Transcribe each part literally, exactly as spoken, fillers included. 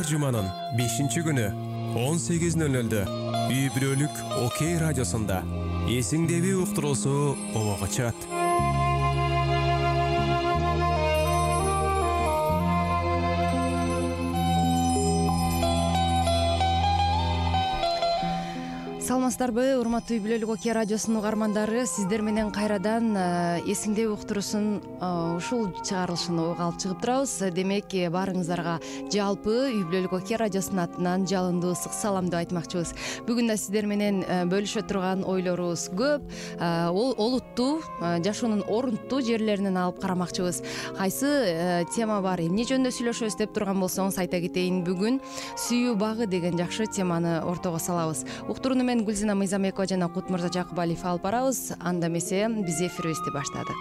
жуманын бешинчи күнү он сегиз ноль нольдө үй бүлөлүк Окей радиосунда эсиңдеби уктуруусу обого чыгат. Саламатсыздарбы, урматтуу үй бүлөлүк Окей радиосунун угармандары, сиздер менен кайрадан эсиңдеби уктуруусун ушул чыгарылышын ойго алып чыгып турабыз. Демек, баарыңыздарга жалпы үй бүлөлүк Окей радиосунун атынан жалындуу ысык саламды айтмакчыбыз. Бүгүн да сиздер менен бөлүшө турган ойлорубуз көп. Ол олуттуу, жашоонун орунттуу жерлеринен алып карамакчыбыз. Кайсы тема бар, эмне жөнүндө сүйлөшөбүз деп турган болсоңуз, айта кетейин, бүгүн сүйүү багы деген жакшы теманы ортого салабыз. Уктурууну мен Гүлзина Мыйзамбекова жана Кутмурза Жакыбалиев алып барабыз. Анда эмесе биз эфирибизди баштадык.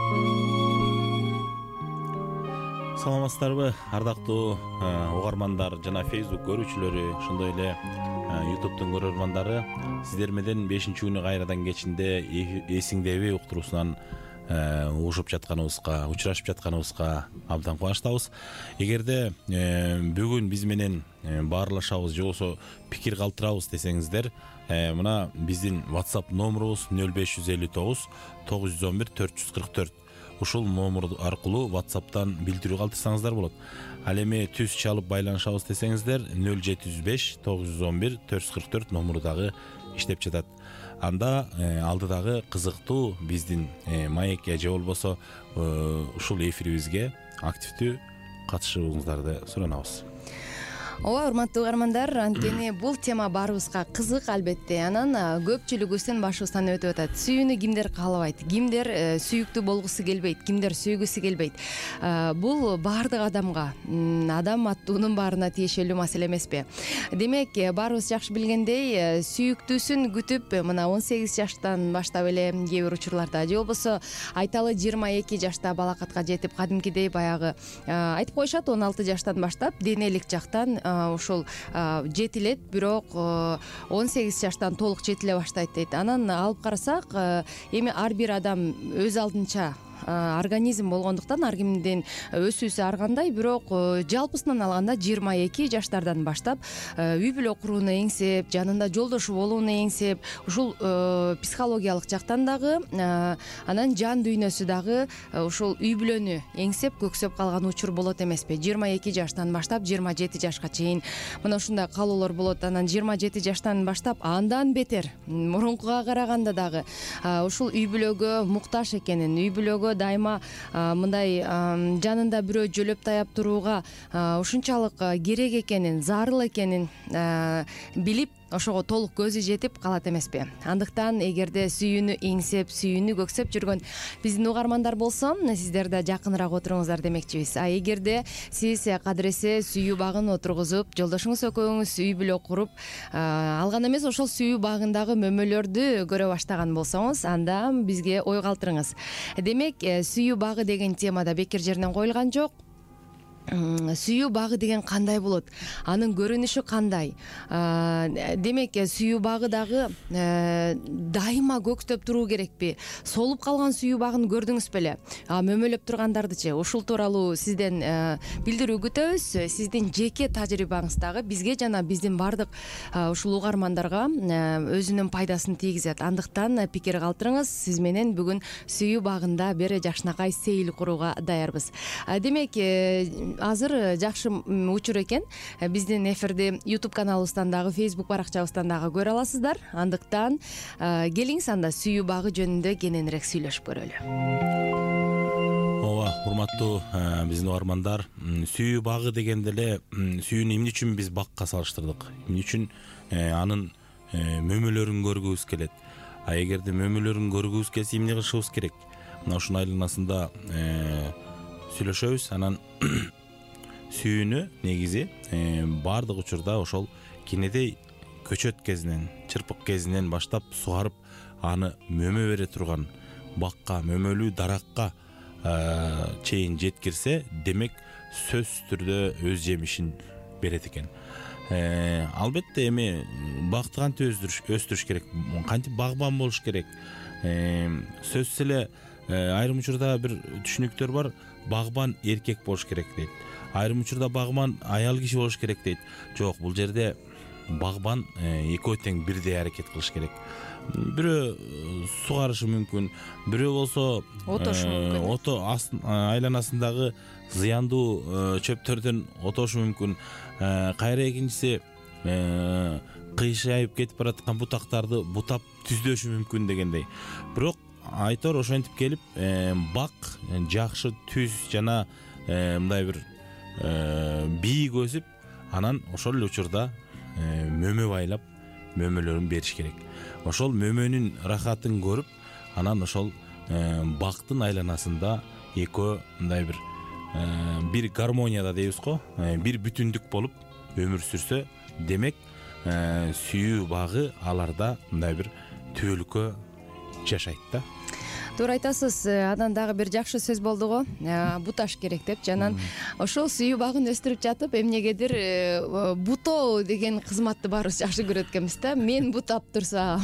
Саламатсыздарбы, ардактуу угармандар жана Facebook көрүүчүлөрү, ошондой эле YouTube'тун көрөрмандары, сиздер менен бешинчи күнү кайрадан кечинде эсиңдеби уктуруусунан угушуп жатканыбызга, учурашып жатканыбызга абдан кубанычтабыз. Эгерде бүгүн биз менен баарлашабыз же болбосо пикир калтырабыз десеңиздер, мына биздин WhatsApp номерубуз нөл беш жүз элүү тогуз тогуз жүз он бир төрт жүз кырк төрт. Ушул номер аркылуу WhatsApp'тан билдирүү калтырсаңыздар болот. Ал эми түз чалып байланышабыз десеңиздер, нөл жети жүз беш тогуз жүз он бир төрт жүз кырк төрт номеру дагы иштеп жатат. Анда алдыдагы кызыктуу биздин маекке же болбосо ушул эфирибизге активдүү катышууңуздарды суранабыз. Ооба, урматтуу угармандар, анткени бул тема баарыбызга кызык албетте. Анан көпчүлүгүбүздүн башыбыздан өтүп атат. Сүйүүнү кимдер каалабайт, кимдер сүйүктүү болгусу келбейт, кимдер сүйгүсү келбейт. Бул баардык адамга, адам аттуунун баарына тиешелүү маселе эмеспи? Демек, баарыбыз жакшы билгендей, сүйүктүүсүн күтүп, мына он сегиз жаштан баштап эле кээ бир учурларда, же болбосо айталы жыйырма эки жашта балакатка жетип, кадимкидей баягы айтып коюшат, он алты жаштан баштап денелик жактан ушул жетилет, бирок он сегиз жаштан толук жетиле баштайт дейт. Анан алып карасак, эми ар бир адам өз алдынча организм болгондуктан ар кимдин өсүүсү ар кандай, бирок жалпысынан алганда жыйырма эки жаштардан баштап үй бүлө курууну эңсеп, жанында жолдошу болууну эңсеп, ушул психологиялык жактан дагы, анан жан дүйнөсү дагы ушул үй бүлөнү эңсеп, көксөп калган учур болот эмеспи? жыйырма эки жаштан баштап жыйырма жети жашка чейин мына ушундай каалоолор болот. Анан жыйырма жети жаштан баштап андан бетер, мурункуга караганда дагы ушул үй бүлөгө муктаж экенин, үй бүлөгө дайыма мындай жанында бирөө жөлөп таяп турууга ушунчалык керек экенин, зарыл экенин билип, ошого толук көзү жетип калат эмеспи? Андыктан эгерде сүйүүнү эңсеп, сүйүүнү көксөп жүргөн биздин угармандар болсо, сиздер да жакыныраак отуруңуздар демекчибиз. А эгерде сиз кадыресе сүйүү багын отургузуп, жолдошуңуз экөөңүз үй бүлө куруп, алган эмес ошол сүйүү багындагы мөмөлөрдү көрө баштаган болсоңуз, анда бизге ой калтырыңыз. Демек, сүйүү багы деген темада бекер жеринен коюлган жок. Сүйүү багы деген кандай болот? Анын көрүнүшү кандай? Демек, сүйүү багы дагы дайыма көктөп туруу керекпи? Солуп калган сүйүү багын көрдүңүз беле? А мөмөлөп тургандардычы? Ушул тууралуу сизден билдирүү күтөбүз. Сиздин жеке тажрыйбаңыздагы бизге жана биздин бардык ушул угармандарга өзүнүн пайдасын тийгизет. Андыктан пикир калтырыңыз. Сиз менен бүгүн сүйүү багында бир жакшынакай сейил курууга даярбыз. Демек, азыр жакшы учур экен. Биздин эфирди YouTube каналыбыздан дагы, Facebook баракчабыздан дагы көрө аласыздар. Андыктан келиңиз, анда сүйүү багы жөнүндө кененирээк сүйлөшүп көрөлү. Ооба, урматтуу биздин угармандар, сүйүү багы дегенде эле сүйүүнү эмне үчүн биз бакка салыштырдык? Эмне үчүн анын мөмөлөрүн көргүбүз келет? А эгерде мөмөлөрүн көргүбүз келсе, эмне кылышыбыз керек? Мына ушунун айланасында сүйлөшөбүз. Анан сүйүүнү негизи баардык учурда ошол кенедей көчөт кезинен, чырпык кезинен баштап сугарып, аны мөмө бере турган бакка, мөмөлүү даракка чейин жеткирсе, демек сөзсүз түрдө өз жемишин берет экен. Албетте эми бакты кантип өстүрүш керек, кантип багбан болуш керек? Сөзсүз эле айрым учурда бир түшүнүктөр бар, багбан эркек болуш керек дейт. айрым учурда багбан аял киши болуш керек дейт. Жок, бул жерде багбан экөө тең бирдей аракет кылыш керек. Бирөө сугарышы мүмкүн, бирөө болсо отошу мүмкүн. Ото айланасындагы зыяндуу чөптөрдөн отошу мүмкүн. Кайра экинчиси кыйшайып кетип бараткан бутактарды бутап түздөшү мүмкүн дегендей. Бирок айтор ошентип келип бак жакшы түз жана мындай бир бийик өсүп, анан ошол эле учурда мөмө байлап мөмөлөрүн бериш керек. Ошол мөмөнүн рахатын көрүп, анан ошол бактын айланасында экөө мындай бир бир гармонияда дейбиз го, бир бүтүндүк болуп өмүр сүрсө, демек сүйүү багы аларда мындай бир түбөлүккө жашайт да. Туура айтасыз. Анан дагы бир жакшы сөз болду го, буташ керек деп. Жанан ошол сүйүү багын өстүрүп жатып, эмнегедир бутоо деген кызматты баарыбыз жакшы көрөт экенбиз да. Мен бутап турсам,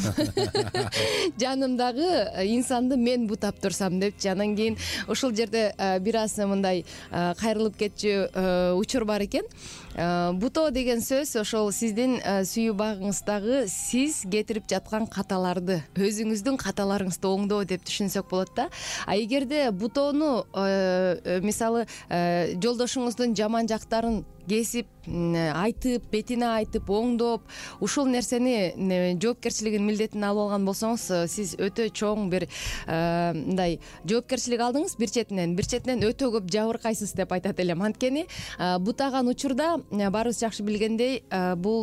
жанымдагы инсанды мен бутап турсам депчи. Анан кийин ошол жерде бир аз мындай кайрылып кетчү учур бар экен. Бутоо деген сөз ошол сиздин сүйүү багыңыздагы сиз кетирип жаткан каталарды, өзүңүздүн каталарыңызды оңдоо деп түшүнсөк болот да. А эгерде бутоону мисалы жолдошуңуздун жаман жактарын кесип, айтып, бетине айтып, оңдоп, ушул нерсени жоопкерчилигин, милдетин алып алган болсоңуз, сиз өтө чоң бир мындай жоопкерчилик алдыңыз бир четинен, бир четинен өтө көп жабыркайсыз деп айтат элем. Анткени бутаган учурда баарыбыз жакшы билгендей, бул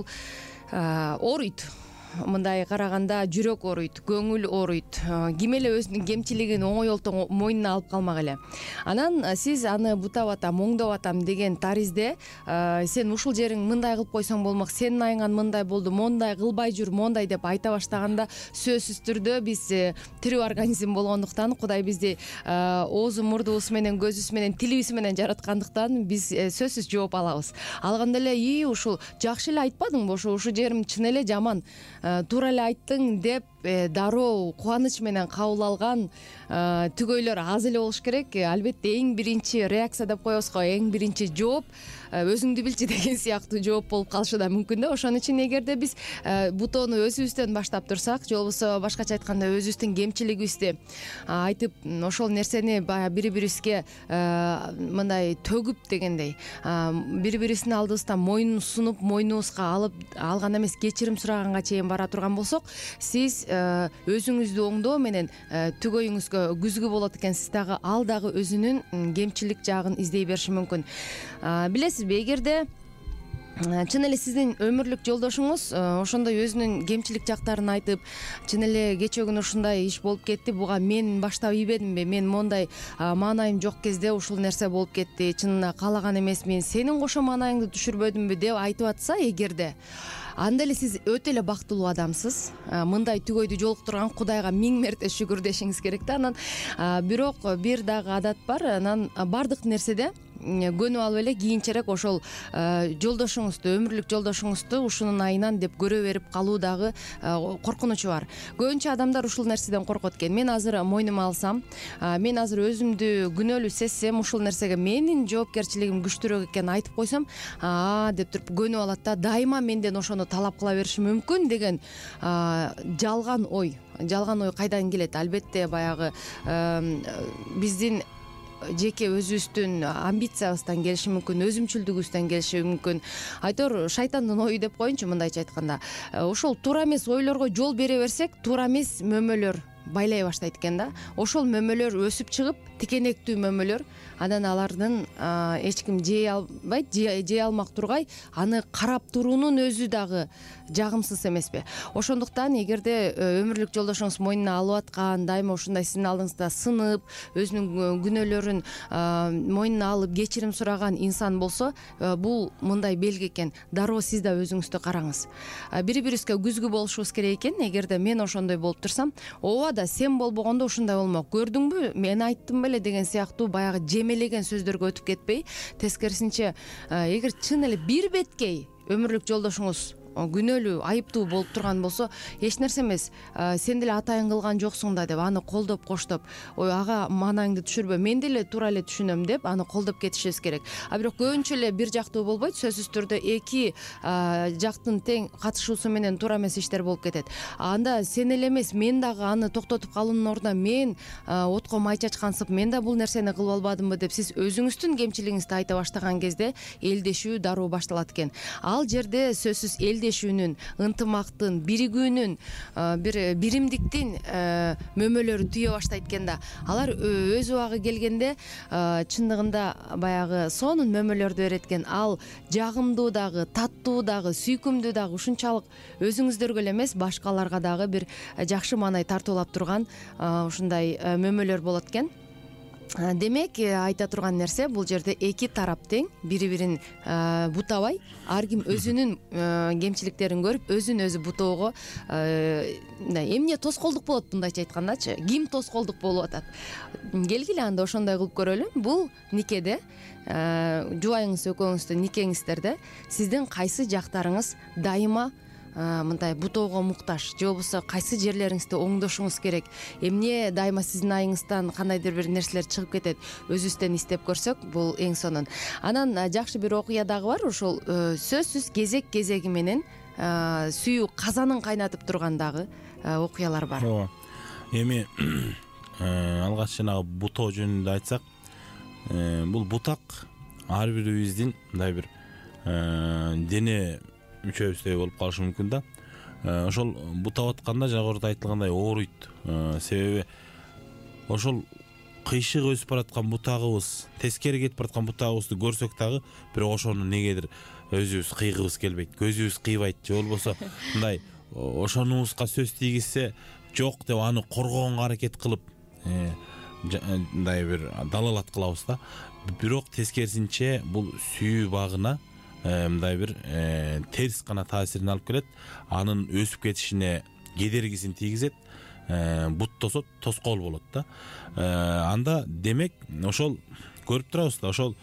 ооруйт. Мындай караганда жүрөк ооруйт, көңүл ооруйт. Ким эле өзүнүн кемчилигин оңойлтон мойнуна алып калмак эле. Анан сиз аны бутап атам, оңдоп атам деген таризде, сен ушул жериң мындай кылып койсоң болмок, сенин айыңан мындай болду, мондай кылбай жүр, мондай деп айта баштаганда, сөзсүз түрдө биз тирүү организм болгондуктан, Кудай бизди оозу мурдубуз менен, көзүбүз менен, тилибиз менен жараткандыктан биз сөзсүз жооп алабыз. Алганда эле, "И, ушул жакшы эле айтпадыңбы? Ушул жерим чын эле жаман. Туура эле айттың" деп дароо кубаныч менен кабыл алган түгөйлөр аз эле болуш керек. Албетте эң биринчи реакция деп коебуз го, эң биринчи жооп өзүңдү билчи деген сыяктуу жооп болуп калышы да мүмкүн да. Ошон үчүн эгерде биз бутоону өзүбүздөн баштап турсак, же болбосо башкача айтканда өзүбүздүн кемчилигибизди айтып, ошол нерсени баягы бири-бирибизге мындай төгүп дегендей, бири-бирибиздин алдыбызда мойнун сунуп, мойнубузга алып алган эмес, кечирим сураганга чейин бара турган болсок, сиз өзүңүздү оңдоо менен түгөйүңүзгө күзгү болот экенсиз. Дагы ал дагы өзүнүн кемчилик жагын издей бериши мүмкүн. Билесизби, эгерде чын эле сиздин өмүрлүк жолдошуңуз ошондой өзүнүн кемчилик жактарын айтып, чын эле кечээ ушундай иш болуп кетти, буга мен баштап ийбедимби, мен мондай маанайым жок кезде ушул нерсе болуп кетти, чынында каалаган эмесмин, сенин кошо маанайыңды түшүрбөдүмбү деп айтып атса, эгерде анда эле сиз өтө эле бактылуу адамсыз. Мындай түгөйдү жолуктурган Кудайга миң мерте шүгүр дешиңиз керек да. Анан бирок бир дагы адат бар. Анан бардык нерседе көнүп алып эле кийинчерээк ошол жолдошуңузду, өмүрлүк жолдошуңузду ушунун айынан деп көрө берип калуу дагы коркунучу бар. Көбүнчө адамдар ушул нерседен коркот экен. Мен азыр мойнума алсам, мен азыр өзүмдү күнөөлүү сезсем, ушул нерсеге менин жоопкерчилигим күчтүүрөөк экенин айтып койсом, а деп туруп көнүп алат да, дайыма менден ошону талап кыла бериши мүмкүн деген жалган ой. Жалган ой кайдан келет? Албетте баягы биздин жеке өзүбүздүн амбициябыздан келиши мүмкүн, өзүмчүлдүгүбүздөн келиши мүмкүн. Айтор шайтандын ою деп коеюнчу, мындайча айтканда. Ошол туура эмес ойлорго жол бере берсек, туура эмес мөмөлөр байлай баштайт экен да. Ошол мөмөлөр өсүп чыгып, тикенектүү мөмөлөр, анан алардын эч ким жей албайт, жей алмак тургай, аны карап туруунун өзү дагы жагымсыз эмеспи? Ошондуктан эгерде өмүрлүк жолдошуңуз мойнуна алып аткан, дайыма ушундай сиздин алдыңызда сынып, өзүнүн күнөөлөрүн мойнуна алып кечирим сураган инсан болсо, бул мындай белги экен. Дароо сиз да өзүңүздү караңыз. Бири-бирибизге күзгү болушубуз керек экен. Эгерде мен ошондой болуп турсам, ооба да сен болбогондо ушундай болмок. Көрдүңбү? Мен айттым беле деген сыяктуу баягы жемелеген сөздөргө өтүп кетпей, тескерисинче, эгер чын эле бир беткей өмүрлүк жолдошуңуз күнөөлүү айыптуу болуп турган болсо эч нерсе эмес, сен деле атайын кылган жоксуң да деп аны колдоп коштоп, ой ага маанаңды түшүрбө, мен деле туура эле түшүнөм деп аны колдоп кетишибиз керек. А бирок көбүнчө эле бир жактуу болбойт, сөзсүз түрдө эки жактын тең катышуусу менен туура эмес иштер болуп кетет. Анда сен эле эмес, мен дагы аны токтотуп калуунун ордуна мен отко май чачкансып, мен да бул нерсени кылып албадымбы деп сиз өзүңүздүн кемчилигиңизди айта баштаган кезде элдешүү дароо башталат экен. Ал жерде сөзсүз элдешүүнүн, ынтымактын, биригүүнүн, бир биримдиктин мөмөлөрү түйө баштайт экен да. Алар өз убагы келгенде чындыгында баягы сонун мөмөлөрдү берет экен. Ал жагымдуу дагы, таттуу дагы, сүйкүмдүү дагы, ушунчалык өзүңүздөргө эле эмес, башкаларга дагы бир жакшы маанай тартуулап турган ушундай мөмөлөр болот экен. Демек, айта турган нерсе, бул жерде эки тарап тең, бири-бирин бутабай, ар ким өзүнүн кемчиликтерин көрүп, өзүн өзү бутоого эмне тоскоолдук болот, мындайча айткандачы, ким тоскоолдук болуп атат. Келгиле анда ошондой кылып көрөлү. Бул никеде, жубайыңыз экөөңүздүн никеңиздерде сиздин кайсы жактарыңыз дайыма мындай бутоого муктаж, же болбосо кайсы жерлериңизди оңдошуңуз керек, эмне дайыма сиздин айыңыздан кандайдыр бир нерселер чыгып кетет, өзүбүздөн издеп көрсөк, бул эң сонун. Анан жакшы бир окуя дагы бар, ошол сөзсүз кезек кезеги менен сүйүү казанын кайнатып турган дагы окуялар бар. Ооба. Эми алгач жанагы бутоо жөнүндө айтсак, бул бутак ар бирибиздин мындай бир дене мүчөбүздөй болуп калышы мүмкүн да. Ошол бутап атканда жогоруда айтылгандай ооруйт. Себеби ошол кыйшык өсүп бараткан бутагыбыз, тескери кетип бараткан бутагыбызды көрсөк дагы, бирок ошону негедир өзүбүз кыйгыбыз келбейт, көзүбүз кыйбайт, же болбосо мындай ошонубузга сөз тийгизсе жок деп аны коргоонго аракет кылып, мындай бир далалат кылабыз да. Бирок тескерисинче бул сүйүү багына мындай бир терс гана таасирин алып келет, анын өсүп кетишине кедергисин тийгизет, буттосо тоскоол болот да. Анда демек ошол көрүп турабыз да, ошол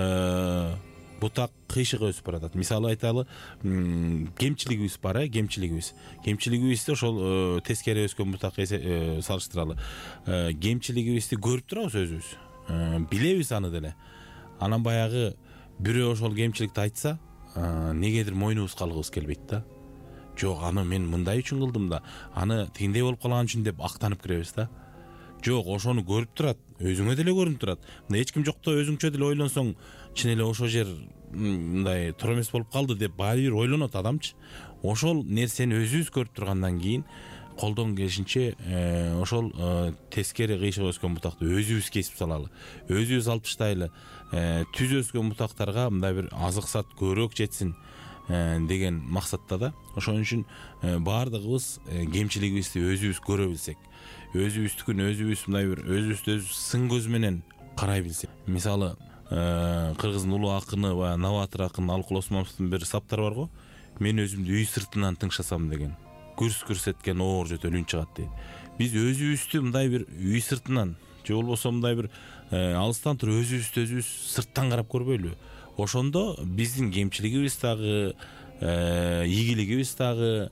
бутак кыйшык өсүп баратат. Мисалы айталы, кемчилигибиз бар, э, кемчилигибиз. Кемчилигибизди ошол тескери өскөн бутак салыштыралы. Кемчилигибизди көрүп турабыз өзүбүз. Билебиз аны деле. Анан баягы бирөө ошол кемчиликти айтса, негедир мойнубузга алгыбыз келбейт да. Жок, аны мен мындай үчүн кылдым да, аны тигиндей болуп калган үчүн деп актанып киребиз да. Жок, ошону көрүп турат, өзүңө деле көрүнүп турат. Мындай эч ким жокто өзүңчө деле ойлонсоң, чын эле ошол жер мындай туура эмес болуп калды деп баары бир ойлонот адамчы. Ошол нерсени өзүбүз көрүп тургандан кийин колдон келишинче ошол тескери кыйшык өскөн бутакты өзүбүз кесип салалы, өзүбүз алып таштайлы. Түз өскөн бутактарга мындай бир азык сат көбүрөөк жетсин деген максатта да. Ошон үчүн баардыгыбыз кемчилигибизди өзүбүз көрө билсек, өзүбүздүкүн өзүбүз мындай бир өзүбүздү өзүбүз сын көз менен карай билсек. Мисалы, кыргыздын улуу акыны баягы новатор акын Алкул Осмоновдун бир саптары бар го. Мен өзүмдү үй сыртынан тыңшасам деген. Күрс-күрс эткен оор жөтөл үн чыгат дейт. Биз өзүбүздү мындай бир үй сыртынан, же болбосо мындай бир алыстан туруп өзүбүздү өзүбүз сырттан карап көрбөйлү. Ошондо биздин кемчилигибиз дагы, ийгилигибиз дагы,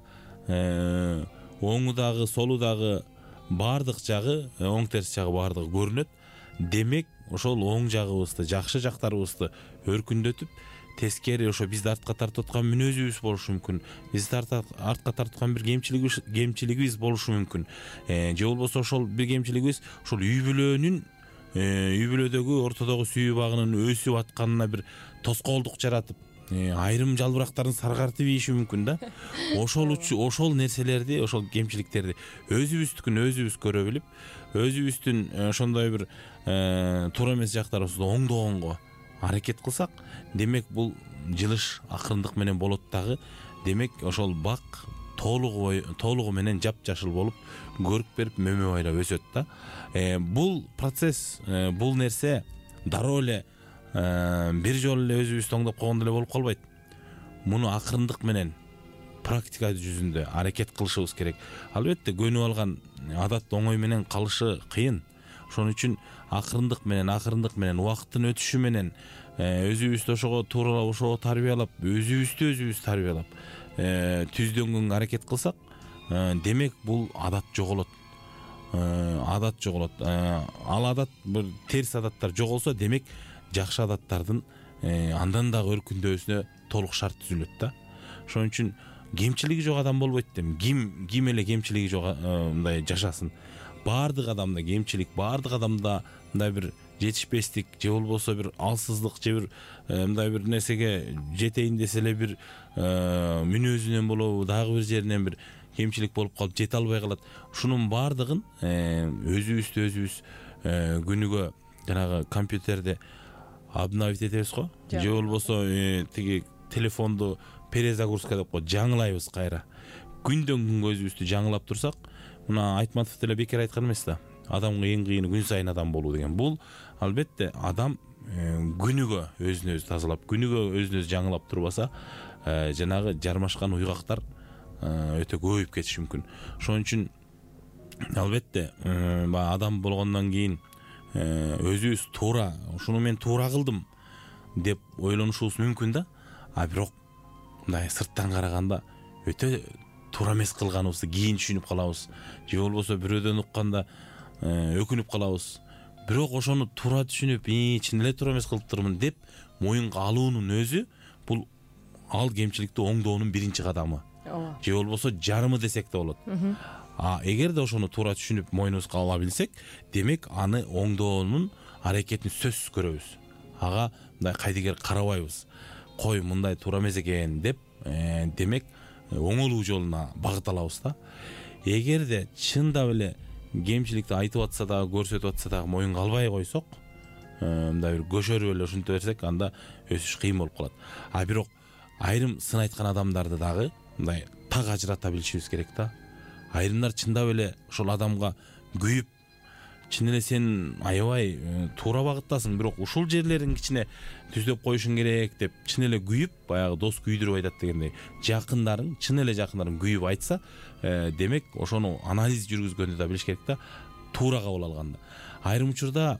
оңу дагы, солу дагы, баардык жагы, оң терс жагы баардыгы көрүнөт. Демек, ошол оң жагыбызды, жакшы жактарыбызды өркүндөтүп, тескери ошо бизди артка тартып аткан мүнөзүбүз болушу мүмкүн. Бизди артка тартып аткан бир кемчилигибиз, кемчилигибиз болушу мүмкүн. Же болбосо ошол бир кемчилигибиз ошол үй бүлөнүн, үй бүлөдөгү ортодогу сүйүү багынын өсүп атканына бир тоскоолдук жаратып, айрым жалбырактарын саргартып ийиши мүмкүн да. Ошол ошол нерселерди, ошол кемчиликтерди өзүбүздүкүн өзүбүз көрө билип, өзүбүздүн ошондой бир туура эмес жактарыбызды оңдогонго аракет кылсак, демек бул жылыш акырындык менен болот дагы. Демек ошол бак толугу толугу менен жапжашыл болуп, көрүк берип, мөмө байлап өсөт да. Бул процесс, бул нерсе дароо эле бир жолу эле өзүбүздү оңдоп койгондо эле болуп калбайт. Муну акырындык менен практика жүзүндө аракет кылышыбыз керек. Албетте көнүп алган адат оңой менен калышы кыйын. Ошон үчүн акырындык менен, акырындык менен, убакыттын өтүшү менен өзүбүздү ошого туура ошого тарбиялап, өзүбүздү өзүбүз тарбиялап түздөнгөнгө аракет кылсак, демек бул адат жоголот. Адат жоголот. Ал адат бир терс адаттар жоголсо, демек жакшы адаттардын андан дагы өркүндөшүнө толук шарт түзүлөт да. Ошон үчүн кемчилиги жок адам болбойт дейм. Ким ким эле кемчилиги жок мындай жашасын. Баардык адамда кемчилик, баардык адамда мындай бир жетишпестик же болбосо бир алсыздык же бир мындай бир нерсеге жетейин десе эле бир мүнөзүнөн болобу, дагы бир жеринен бир кемчилик болуп калып жете албай калат. Ушунун баардыгын өзүбүздү өзүбүз күнүгө жанагы компьютерде обновить этебиз го, же болбосо тиги телефонду перезагрузка деп коет, жаңылайбыз кайра. Күндөн күнгө өзүбүздү жаңылап турсак, мына Айтматов деле бекер айткан эмес да. Адамга эң кыйыны күн сайын адам болуу деген. Бул албетте адам күнүгө өзүн өзү тазалап, күнүгө өзүн өзү жаңылап турбаса, жанагы жармашкан уйгактар өтө көбөйүп кетиши мүмкүн. Ошон үчүн албетте адам болгондон кийин өзүбүз туура, ушуну мен туура кылдым деп ойлонушубуз мүмкүн да. А бирок мындай сырттан караганда өтө туура эмес кылганыбызды кийин түшүнүп калабыз. Же болбосо бирөөдөн укканда өкүнүп калабыз. Бирок ошону туура түшүнүп, чын эле туура эмес кылыптырмын деп моюнга алуунун өзү бул ал кемчиликти оңдоонун биринчи кадамы. Же болбосо жарымы десек да болот. А эгерде ошону туура түшүнүп мойнубузга ала билсек, демек аны оңдоонун аракетин сөзсүз көрөбүз. Ага мындай кайдыгер карабайбыз. Кой мындай туура эмес экен деп, демек оңолуу жолуна багыт алабыз да. Эгерде чындап эле кемчиликти айтып атса дагы, көрсөтүп атса дагы моюнга албай койсок, мындай бир көшөрүп эле ушинте берсек, анда өсүш кыйын болуп калат. А бирок айрым сын айткан адамдарды дагы мындай так ажырата билишибиз керек да. Айрымдар чындап эле ошол адамга күйүп, чын эле сен аябай туура багыттасың, бирок ушул жерлерин кичине түздөп коюшуң керек деп чын эле күйүп, баягы дос күйдүрүп айтат дегендей, жакындарың, чын эле жакындарың күйүп айтса, демек ошону анализ жүргүзгөндө да билиш керек да, туура кабыл алганда. Айрым учурда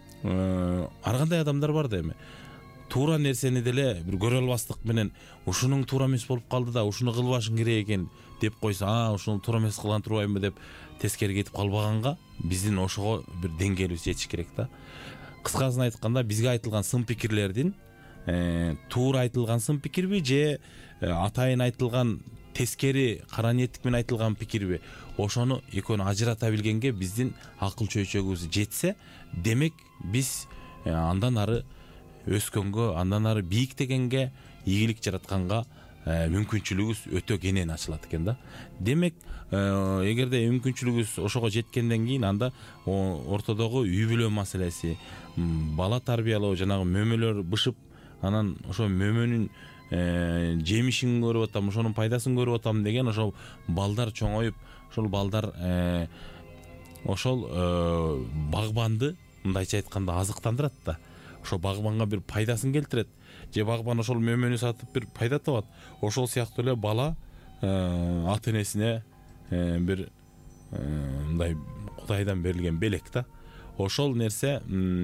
ар кандай адамдар бар да эми. Туура нерсени деле бир көрө албастык менен ушунун туура эмес болуп калды да, ушуну кылбашың керек экен деп койсо, а ушуну туура эмес кылган турбаймынбы деп тескери кетип калбаганга биздин ошого бир деңгээлибиз жетиш керек да. Кыскасын айтканда, бизге айтылган сын пикирлердин туура айтылган сын пикирби же атайын айтылган тескери кара ниеттик менен айтылган пикирби, ошону экөөнү ажырата билгенге биздин акыл чөйчөгүбүз жетсе, демек биз андан ары өскөнгө, андан ары бийиктегенге, ийгилик жаратканга мүмкүнчүлүгүбүз өтө кенен ачылат экен да. Демек, эгерде мүмкүнчүлүгүбүз ошого жеткенден кийин, анда ортодогу үй бүлө маселеси, бала тарбиялоо, жанагы мөмөлөр бышып, анан ошо мөмөнүн жемишин көрүп атам, ошонун пайдасын көрүп атам деген ошол балдар чоңоюп, ошол балдар ошол багбанды мындайча айтканда азыктандырат да. Ошо багбанга бир пайдасын келтирет. Же багбан ошол мөмөнү сатып бир пайда табат. Ошол сыяктуу эле бала ата энесине бир мындай Кудайдан берилген белек да. Ошол нерсе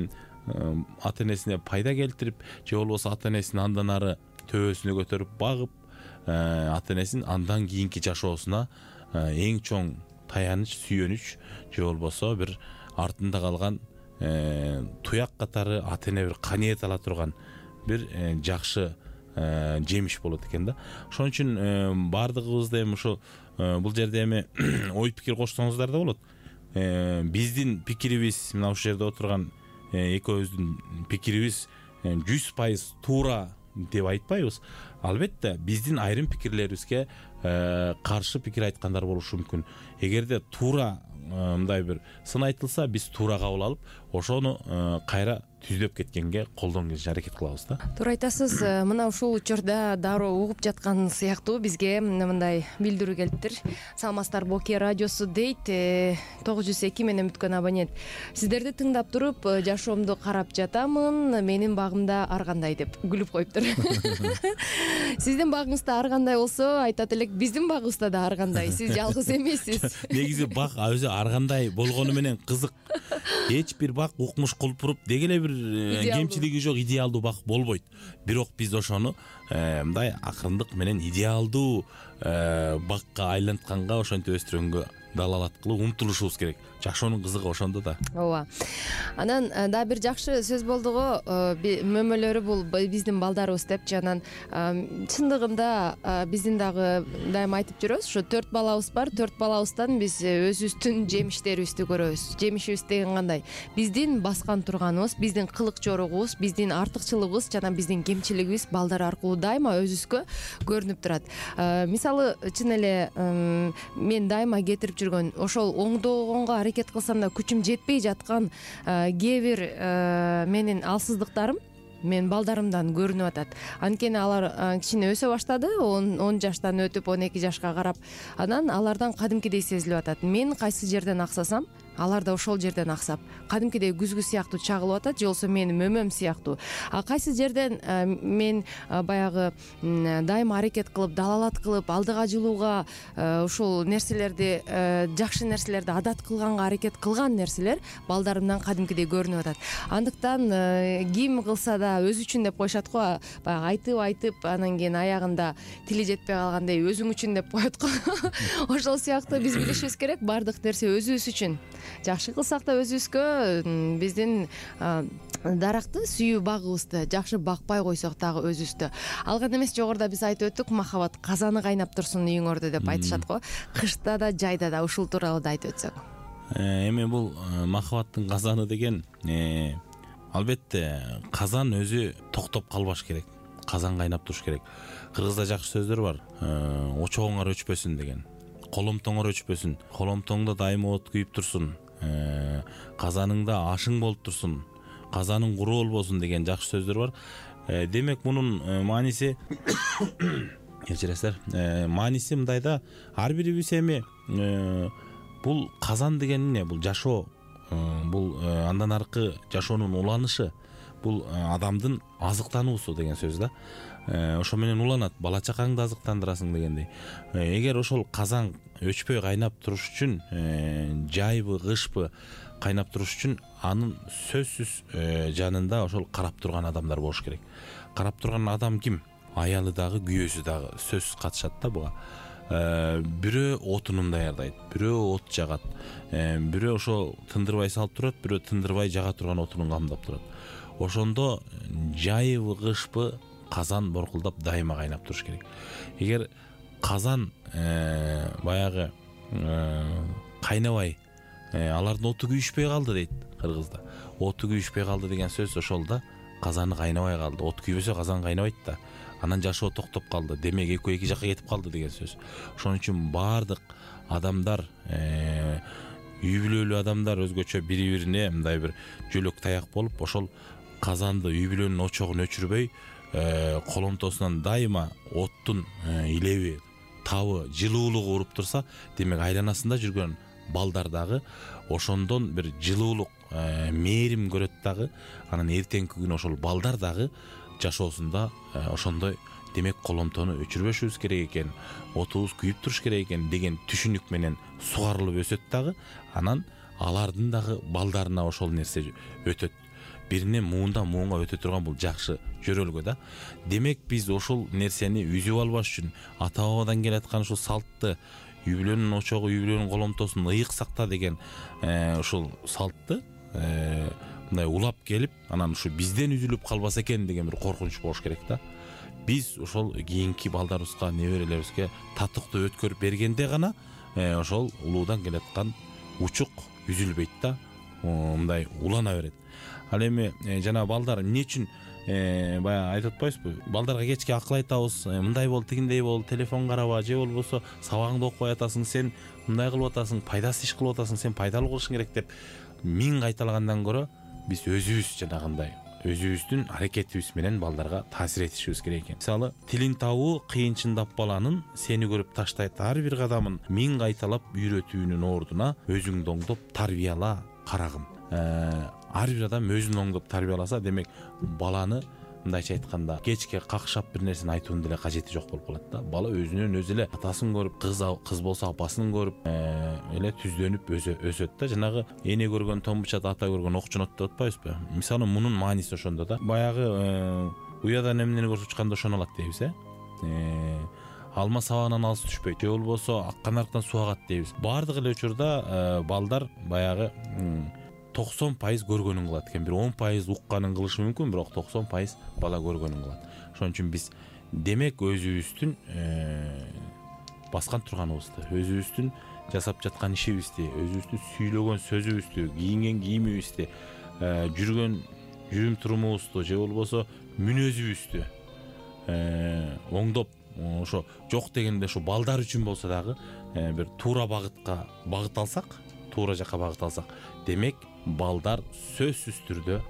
ата энесине пайда келтирип, же болбосо ата энесин андан ары төбөсүнө көтөрүп багып, ата энесин андан кийинки жашоосуна эң чоң таяныч, сүйөнүч, же болбосо бир артында калган туяк катары ата эне бир каниет ала турган бир жакшы жемиш болот экен да. Ошон үчүн баардыгыбызда эми ошо бул жерде эми ой пикир кошсоңуздар да болот. Биздин пикирибиз, мына ушул жерде отурган экөөбүздүн пикирибиз жүз пайыз туура деп айтпайбыз. Албетте биздин айрым пикирлерибизге каршы пикир айткандар болушу мүмкүн. Эгерде туура мындай бир сын айтылса, биз туура кабыл алып, ошону кайра түздөп кеткенге колдон келишинче аракет кылабыз да. Туура айтасыз. Мына ушул учурда дароо угуп жаткан сыяктуу бизге мындай билдирүү келиптир. Саламатсыздарбы, Оке радиосу дейт. тогуз жүз эки менен бүткөн абонент. Сиздерди тыңдап туруп, жашоомду карап жатамын. Менин багымда ар кандай деп күлүп коюптур. Сиздин багыңызда ар кандай болсо, айтат элек, биздин багыбызда да ар кандай. Сиз жалгыз эмессиз. Негизи баг өзү ар кандай болгону менен кызык. эч бир бак укмуш кулпуруп деги эле бир кемчилиги жок идеалдуу бак болбойт. Бирок биз ошону мындай акырындык менен идеалдуу бакка айлантканга, ошентип өстүргөнгө далалат кылып умтулушубуз керек. Жашоонун кызыгы ошондо да. Ооба. Анан дагы бир жакшы сөз болду го, мөмөлөрү бул биздин балдарыбыз депчи. Анан чындыгында биздин дагы дайыма айтып жүрөбүз, ошо төрт балабыз бар. Төрт балабыздан биз өзүбүздүн жемиштерибизди көрөбүз. Жемишибиз деген кандай? Биздин баскан турганыбыз, биздин кылык жоругубуз, биздин артыкчылыгыбыз жана биздин кемчилигибиз балдар аркылуу дайыма өзүбүзгө көрүнүп турат. Мисалы, чын эле мен дайыма кетирип жүргөн ошол оңдогонго аракет кылсам да күчүм жетпей жаткан кээ бир менин алсыздыктарым мен балдарымдан көрүнүп атат. Анткени алар кичине өсө баштады, он жаштан өтүп он эки жашка карап, анан алардан кадимкидей сезилип атат. Мен кайсы жерден аксасам, алар да ошол жерден аксап, кадимкидей күзгү сыяктуу чагылып атат, же болбосо менин мөмөм сыяктуу. А кайсы жерден мен баягы дайыма аракет кылып, далалат кылып, алдыга жылууга, ушул нерселерди, жакшы нерселерди адат кылганга аракет кылган нерселер балдарымдан кадимкидей көрүнүп атат. Андыктан ким кылса да өзү үчүн деп коюшат го, баягы айтып айтып, анан кийин аягында тили жетпей калгандай өзүң үчүн деп коет го. Ошол сыяктуу биз билишибиз керек, баардык нерсе өзүбүз үчүн. Жакшы кылсак да өзүбүзгө, биздин даракты, сүйүү багыбызды жакшы бакпай койсок дагы өзүбүздө. Ал гана эмес, жогоруда биз айтып өттүк, махабат казаны кайнап турсун үйүңөрдө деп айтышат го. Кышта да, жайда да ушул тууралуу да айтып өтсөк. Эми бул махабаттын казаны деген, албетте казан өзү токтоп калбаш керек. Казан кайнап туруш керек. Кыргызда жакшы сөздөр бар. Очогуңар өчпөсүн деген. Коломтоңор өчпөсүн. Коломтоңдо дайыма от күйүп турсун. Казаныңда ашың болуп турсун. Казаның куру болбосун деген жакшы сөздөр бар. Демек мунун мааниси кечиресиздер. Мааниси мындайда, ар бирибиз эми бул казан деген эмне? Бул жашоо, бул андан аркы жашоонун уланышы, бул адамдын азыктануусу деген сөз да. Ошо менен уланат, бала чакаңды азыктандырасың дегендей. Эгер ошол казан өчпөй кайнап туруш үчүн, жайбы, кышпы кайнап туруш үчүн, анын сөзсүз жанында ошол карап турган адамдар болуш керек. Карап турган адам ким? Аялы дагы, күйөөсү дагы сөзсүз катышат да буга. Бирөө отунун даярдайт, бирөө от жагат, бирөө ошо тындырбай салып турат, бирөө тындырбай жага турган отунун камдап турат. Ошондо жайбы, кышпы казан боркулдап дайыма кайнап туруш керек. Эгер казан баягы кайнабай, алардын оту күйүшпөй калды дейт кыргызда. Оту күйүшпөй калды деген сөз ошол да, казаны кайнабай калды. От күйбөсө казан кайнабайт да. Анан жашоо токтоп калды. Демек экөө эки жакка кетип калды деген сөз. Ошон үчүн баардык адамдар, үй бүлөлүү адамдар өзгөчө бири-бирине мындай бир жөлөк таяк болуп, ошол казанды, үй бүлөнүн очогун өчүрбөй, коломтосунан дайыма оттун илеби, табы, жылуулугу уруп турса, демек айланасында жүргөн балдар дагы ошондон бир жылуулук, мээрим көрөт дагы. Анан эртеңки күнү ошол балдар дагы жашоосунда ошондой, демек коломтону өчүрбөшүбүз керек экен, отубуз күйүп туруш керек экен деген түшүнүк менен сугарылып өсөт дагы. Анан алардын дагы балдарына ошол нерсе өтөт. Бирине муундан муунга өтө турган бул жакшы жөрөлгө да. Демек биз ошол нерсени үзүп албаш үчүн ата бабадан келаткан ушул салтты, үй бүлөнүн очогу, үй бүлөнүн коломтосун ыйык сакта деген ушул салтты мындай улап келип, анан ушу бизден үзүлүп калбаса экен деген бир коркунуч болуш керек да. Биз ошол кийинки балдарыбызга, неберелерибизге татыктуу өткөрүп бергенде гана ошол улуудан келаткан учук үзүлбөйт да, мындай улана берет. Ал эми жана балдар эмне үчүн баягы айтып атпайбызбы? Балдарга кечке акыл айтабыз, мындай бол, тигиндей бол, телефон караба, же болбосо сабагыңды окубай атасың, сен мындай кылып атасың, пайдасыз иш кылып атасың, сен пайдалуу кылышың керек деп миң кайталагандан көрө биз өзүбүз жанагындай өзүбүздүн аракетибиз менен балдарга таасир этишибиз керек экен. Мисалы, тилин табуу кыйынчындап баланын сени көрүп таштайт ар бир кадамын миң кайталап үйрөтүүнүн ордуна өзүңдү оңдоп тарбияла карагым. Ар бир адам өзүн оңдоп тарбияласа, демек баланы мындайча айтканда кечке какшап бир нерсени айтуунун деле кажети жок болуп калат да. Бала өзүнөн өзү эле атасын көрүп, кыз кыз болсо апасын көрүп эле түздөнүп өсөт да. Жанагы эне көргөн том бычат, ата көргөн ок жонот деп атпайбызбы? Мисалы мунун мааниси ошондо да. Баягы уядан эмнени көрүп учканда ошону алат дейбиз, э? Алма сабагынан алыс түшпөйт, же болбосо аккан арыктан суу агат дейбиз. Баардык эле учурда балдар баягы токсон пайыз көргөнүн кылат экен. Бир он пайыз укканын кылышы мүмкүн, бирок токсон пайыз бала көргөнүн кылат. Ошон үчүн биз демек өзүбүздүн баскан турганыбызды, өзүбүздүн жасап жаткан ишибизди, өзүбүздүн сүйлөгөн сөзүбүздү, кийинген кийимибизди, жүргөн жүрүм турумубузду, же болбосо мүнөзүбүздү оңдоп, ошо жок дегенде ошо балдар үчүн болсо дагы бир туура багытка багыт алсак, туура жакка багыт алсак, демек балдар сөзсүз түрдө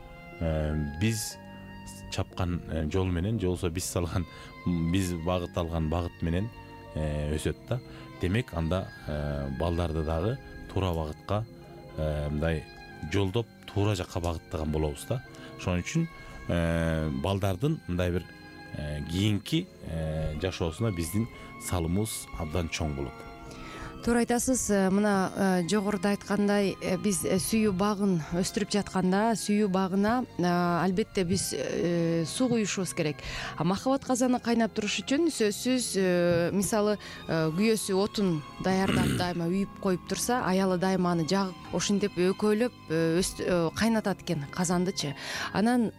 биз чапкан жол менен, же болбосо биз салган, биз багыт алган багыт менен өсөт да. Демек анда балдарды дагы туура багытка мындай жолдоп, туура жакка багыттаган болобуз да. Ошон үчүн балдардын мындай бир кийинки жашоосуна биздин салымыбыз абдан чоң болот. Туура айтасыз. Мына жогоруда айткандай, биз сүйүү багын өстүрүп жатканда, сүйүү багына албетте биз суу куюшубуз керек. Махабат казаны кайнап туруш үчүн сөзсүз, мисалы күйөөсү отун даярдап дайыма үйүп коюп турса, аялы дайыма аны жагып, ошентип өкөөлөп кайнатат экен казандычы. Анан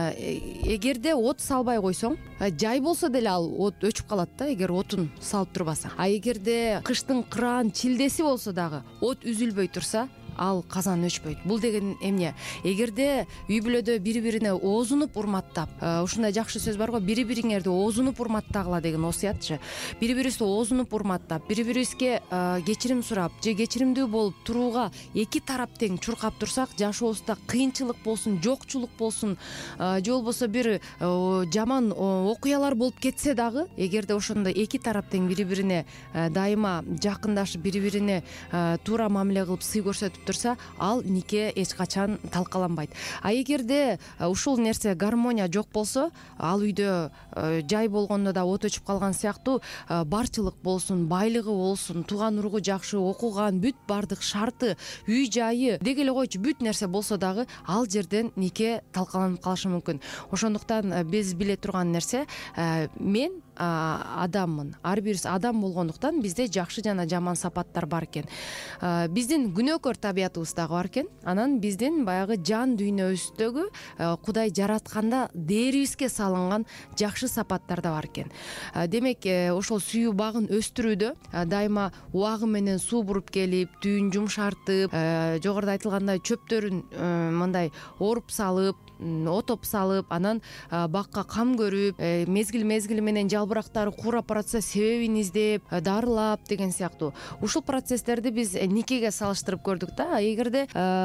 эгерде от салбай койсоң, жай болсо деле ал от өчүп калат да, эгер отун салып турбасаң. А эгерде кыштын чилдеси болсо дагы от үзүлбөй турса, ал казан өчпөйт. Бул деген эмне? Эгерде үй бүлөдө бири-бирине оозунуп урматтап, ушундай жакшы сөз бар го, бири-бириңерди оозунуп урматтагыла деген осуятчы. Бири-бирибизди оозунуп урматтап, бири-бирибизге кечирим сурап, же кечиримдүү болуп турууга эки тарап тең чуркап турсак, жашообузда кыйынчылык болсун, жокчулук болсун, же болбосо бир жаман окуялар болуп кетсе дагы, эгерде ошондой эки тарап тең бири-бирине дайыма жакындашып, бири-бирине туура мамиле кылып, сый көрсөтүп турса, ал нике эч качан талкаланбайт. А эгерде ушул нерсе гармония жок болсо, ал үйдө жай болгондо да от өчүп калган сыяктуу, барчылык болсун, байлыгы болсун, тууган уругу жакшы, окуган, бүт бардык шарты, үй жайы, деги эле койчу бүт нерсе болсо дагы, ал жерден нике талкаланып калышы мүмкүн. Ошондуктан биз биле турган нерсе, мен адаммын. Ар бирибиз адам болгондуктан бизде жакшы жана жаман сапаттар бар экен. Биздин күнөөкөр табиятыбыз дагы бар экен. Анан биздин баягы жан дүйнөбүздөгү Кудай жаратканда дээрибизге салынган жакшы сапаттар да бар экен. Демек, ошол сүйүү багын өстүрүүдө дайыма убагы менен суу буруп келип, түйүн жумшартып, жогоруда айтылгандай чөптөрүн мындай оруп салып, отоп салып, анан бакка кам көрүп, мезгил мезгили менен жалбырактары куура баратса себебин издеп, дарылап деген сыяктуу. Ушул процесстерди биз никеге салыштырып көрдүк да. Эгерде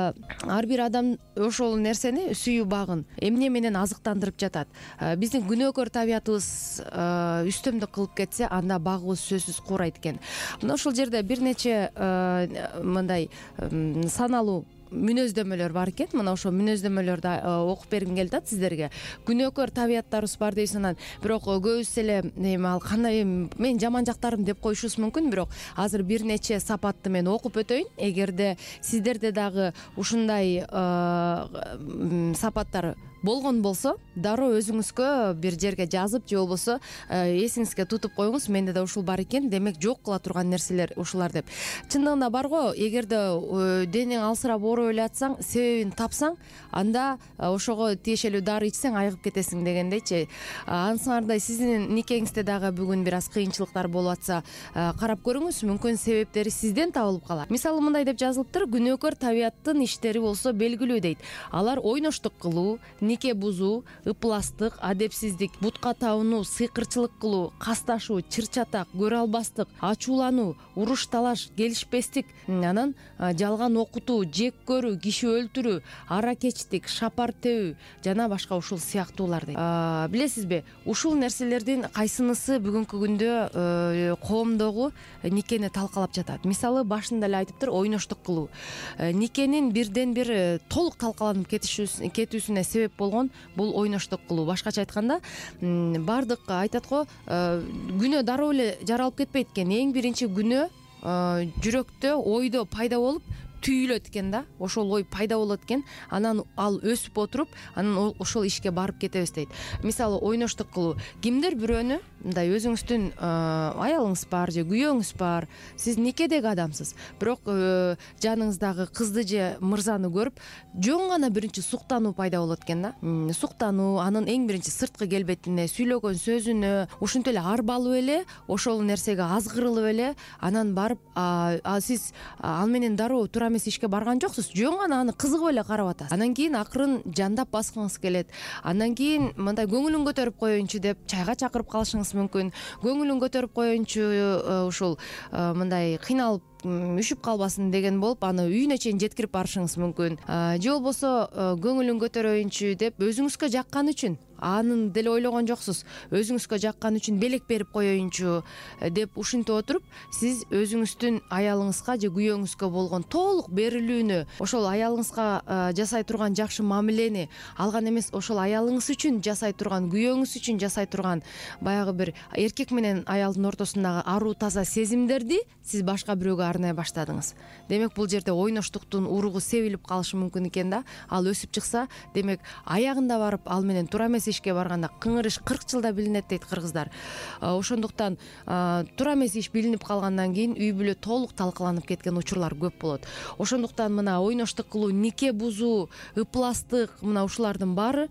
ар бир адам ошол нерсени, сүйүү багын эмне менен азыктандырып жатат, биздин күнөөкөр табиятыбыз үстөмдүк кылып кетсе, анда багыбыз сөзсүз куурайт экен. Мына ушул жерде бир нече мындай саналуу мүнөздөмөлөр бар экен. Мына ошол мүнөздөмөлөрдү окуп бергим келип атат сиздерге. Күнөөкөр табияттарыбыз бар дейсиз, анан бирок көбүбүз эле эми ал кандай, мен жаман жактарым деп коюшубуз мүмкүн, бирок азыр бир нече сапатты мен окуп өтөйүн. Эгерде сиздерде дагы ушундай сапаттар болгон болсо, дароо өзүңүзгө бир жерге жазып, же болбосо эсиңизге тутуп коюңуз. Менде да ушул бар экен, демек жок кыла турган нерселер ушулар деп. Чындыгында бар го, эгерде денең алсырап ооруп эле атсаң, себебин тапсаң, анда ошого тиешелүү дары ичсең айыгып кетесиң дегендейчи. Ансыңардай сиздин никеңизде дагы бүгүн бир аз кыйынчылыктар болуп атса, карап көрүңүз, мүмкүн себептери сизден табылып калат. Мисалы мындай деп жазылыптыр: күнөөкөр табияттын иштери болсо белгилүү дейт. Алар ойноштук кылуу, нике бузуу, ыпластык, адепсиздик, бутка табынуу, сыйкырчылык кылуу, касташуу, чыр-чатак, көрө албастык, ачуулануу, уруш талаш, келишпестик, анан жалган окутуу, жек көрүү, киши өлтүрүү, аракечтик, шапар тебүү жана башка ушул сыяктуулар дейт. Билесизби, ушул нерселердин кайсынысы бүгүнкү күндө коомдогу никени талкалап жатат? Мисалы башында эле айтыптыр, ойноштук кылуу. Никенин бирден бир толук талкаланып кетүүсүнө себеп болгон бул ойноштук кылуу. Башкача айтканда баардык айтат го күнөө дароо эле жаралып кетпейт экен. Эң биринчи күнөө жүрөктө, ойдо пайда болуп түйүлөт экен да, ошол ой пайда болот экен, анан ал өсүп отуруп, анан ошол ишке барып кетебиз дейт. Мисалы ойноштук кылуу, кимдир бирөөнү мындай өзүңүздүн аялыңыз бар же күйөөңүз бар, сиз никедеги адамсыз, бирок жаныңыздагы кызды же мырзаны көрүп жөн гана биринчи суктануу пайда болот экен да. Суктануу, анын эң биринчи сырткы келбетине, сүйлөгөн сөзүнө, ушинтип эле арбалып эле, ошол нерсеге азгырылып эле, анан барып сиз ал менен дароо туура эмес ишке барган жоксуз, жөн гана аны кызыгып эле карап атасыз. Анан кийин акырын жандап баскыңыз келет. Андан кийин мындай көңүлүн көтөрүп коеюнчу деп чайга чакырып калышыңыз мүмкүн. Көңүлүн көтөрүп коеюнчу ушул мындай кыйналып үшүп калбасын деген болуп, аны үйүнө чейин жеткирип барышыңыз мүмкүн. Же болбосо көңүлүн көтөрөйүнчү деп өзүңүзгө жаккан үчүн, анын деле ойлогон жоксуз, өзүңүзгө жаккан үчүн белек берип коеюнчу деп ушинтип отуруп, сиз өзүңүздүн аялыңызга же күйөөңүзгө болгон толук берилүүнү, ошол аялыңызга жасай турган жакшы мамилени алган эмес, ошол аялыңыз үчүн жасай турган, күйөөңүз үчүн жасай турган баягы бир эркек менен аялдын ортосундагы аруу таза сезимдерди сиз башка бирөөгө арнай баштадыңыз. Демек бул жерде ойноштуктун уругу себилип калышы мүмкүн экен да. Ал өсүп чыкса, демек аягында барып ал менен туура эмес ишке барганда кыңыр иш кырк жылда билинет дейт кыргыздар. Ошондуктан туура эмес иш билинип калгандан кийин үй бүлө толук талкаланып кеткен учурлар көп болот. Ошондуктан мына ойноштук кылуу, нике бузуу, ыпластык, мына ушулардын баары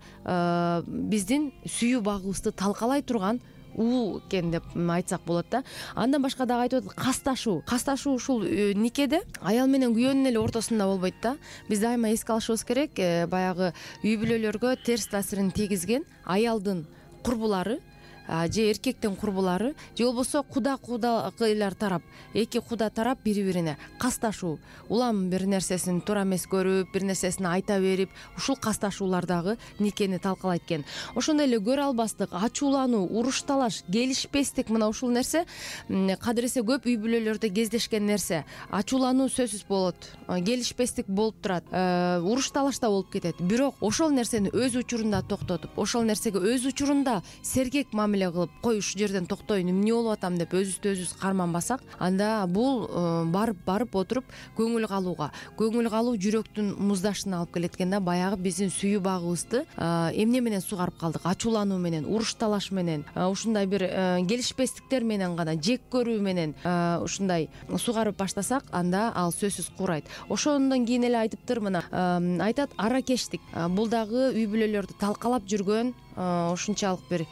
биздин сүйүү багыбызды талкалай турган уу экен деп айтсак болот да. Андан башка дагы айтып атат, касташуу. Касташуу ушул никеде аял менен күйөөнүн эле ортосунда болбойт да. Биз дайыма эске алышыбыз керек, баягы үй бүлөлөргө терс таасирин тийгизген аялдын курбулары же эркектин курбулары, же болбосо куда кудагыйлар тарап, эки куда тарап бири-бирине касташуу, улам бир нерсесин туура эмес көрүп, бир нерсесин айта берип, ушул касташуулар дагы никени талкалайт экен. Ошондой эле көрө албастык, ачуулануу, уруш талаш, келишпестик, мына ушул нерсе кадыресе көп үй бүлөлөрдө кездешкен нерсе. Ачуулануу сөзсүз болот, келишпестик болуп турат, уруш талаш да болуп кетет. Бирок ошол нерсени өз учурунда токтотуп, ошол нерсеге өз учурунда сергек мамиле кылып, кой ушул жерден токтоюн, эмне болуп атам деп өзүбүздү өзүбүз карманбасак, анда бул барып барып отуруп көңүл калууга, көңүл калуу жүрөктүн муздашына алып келет экен да. Баягы биздин сүйүү багыбызды эмне менен сугарып калдык? Ачуулануу менен, уруш талаш менен, ушундай бир келишпестиктер менен гана, жек көрүү менен ушундай сугарып баштасак, анда ал сөзсүз куурайт. Ошондон кийин эле айтыптыр, мына айтат, аракештик. Бул дагы үй бүлөлөрдү талкалап жүргөн ушунчалык бир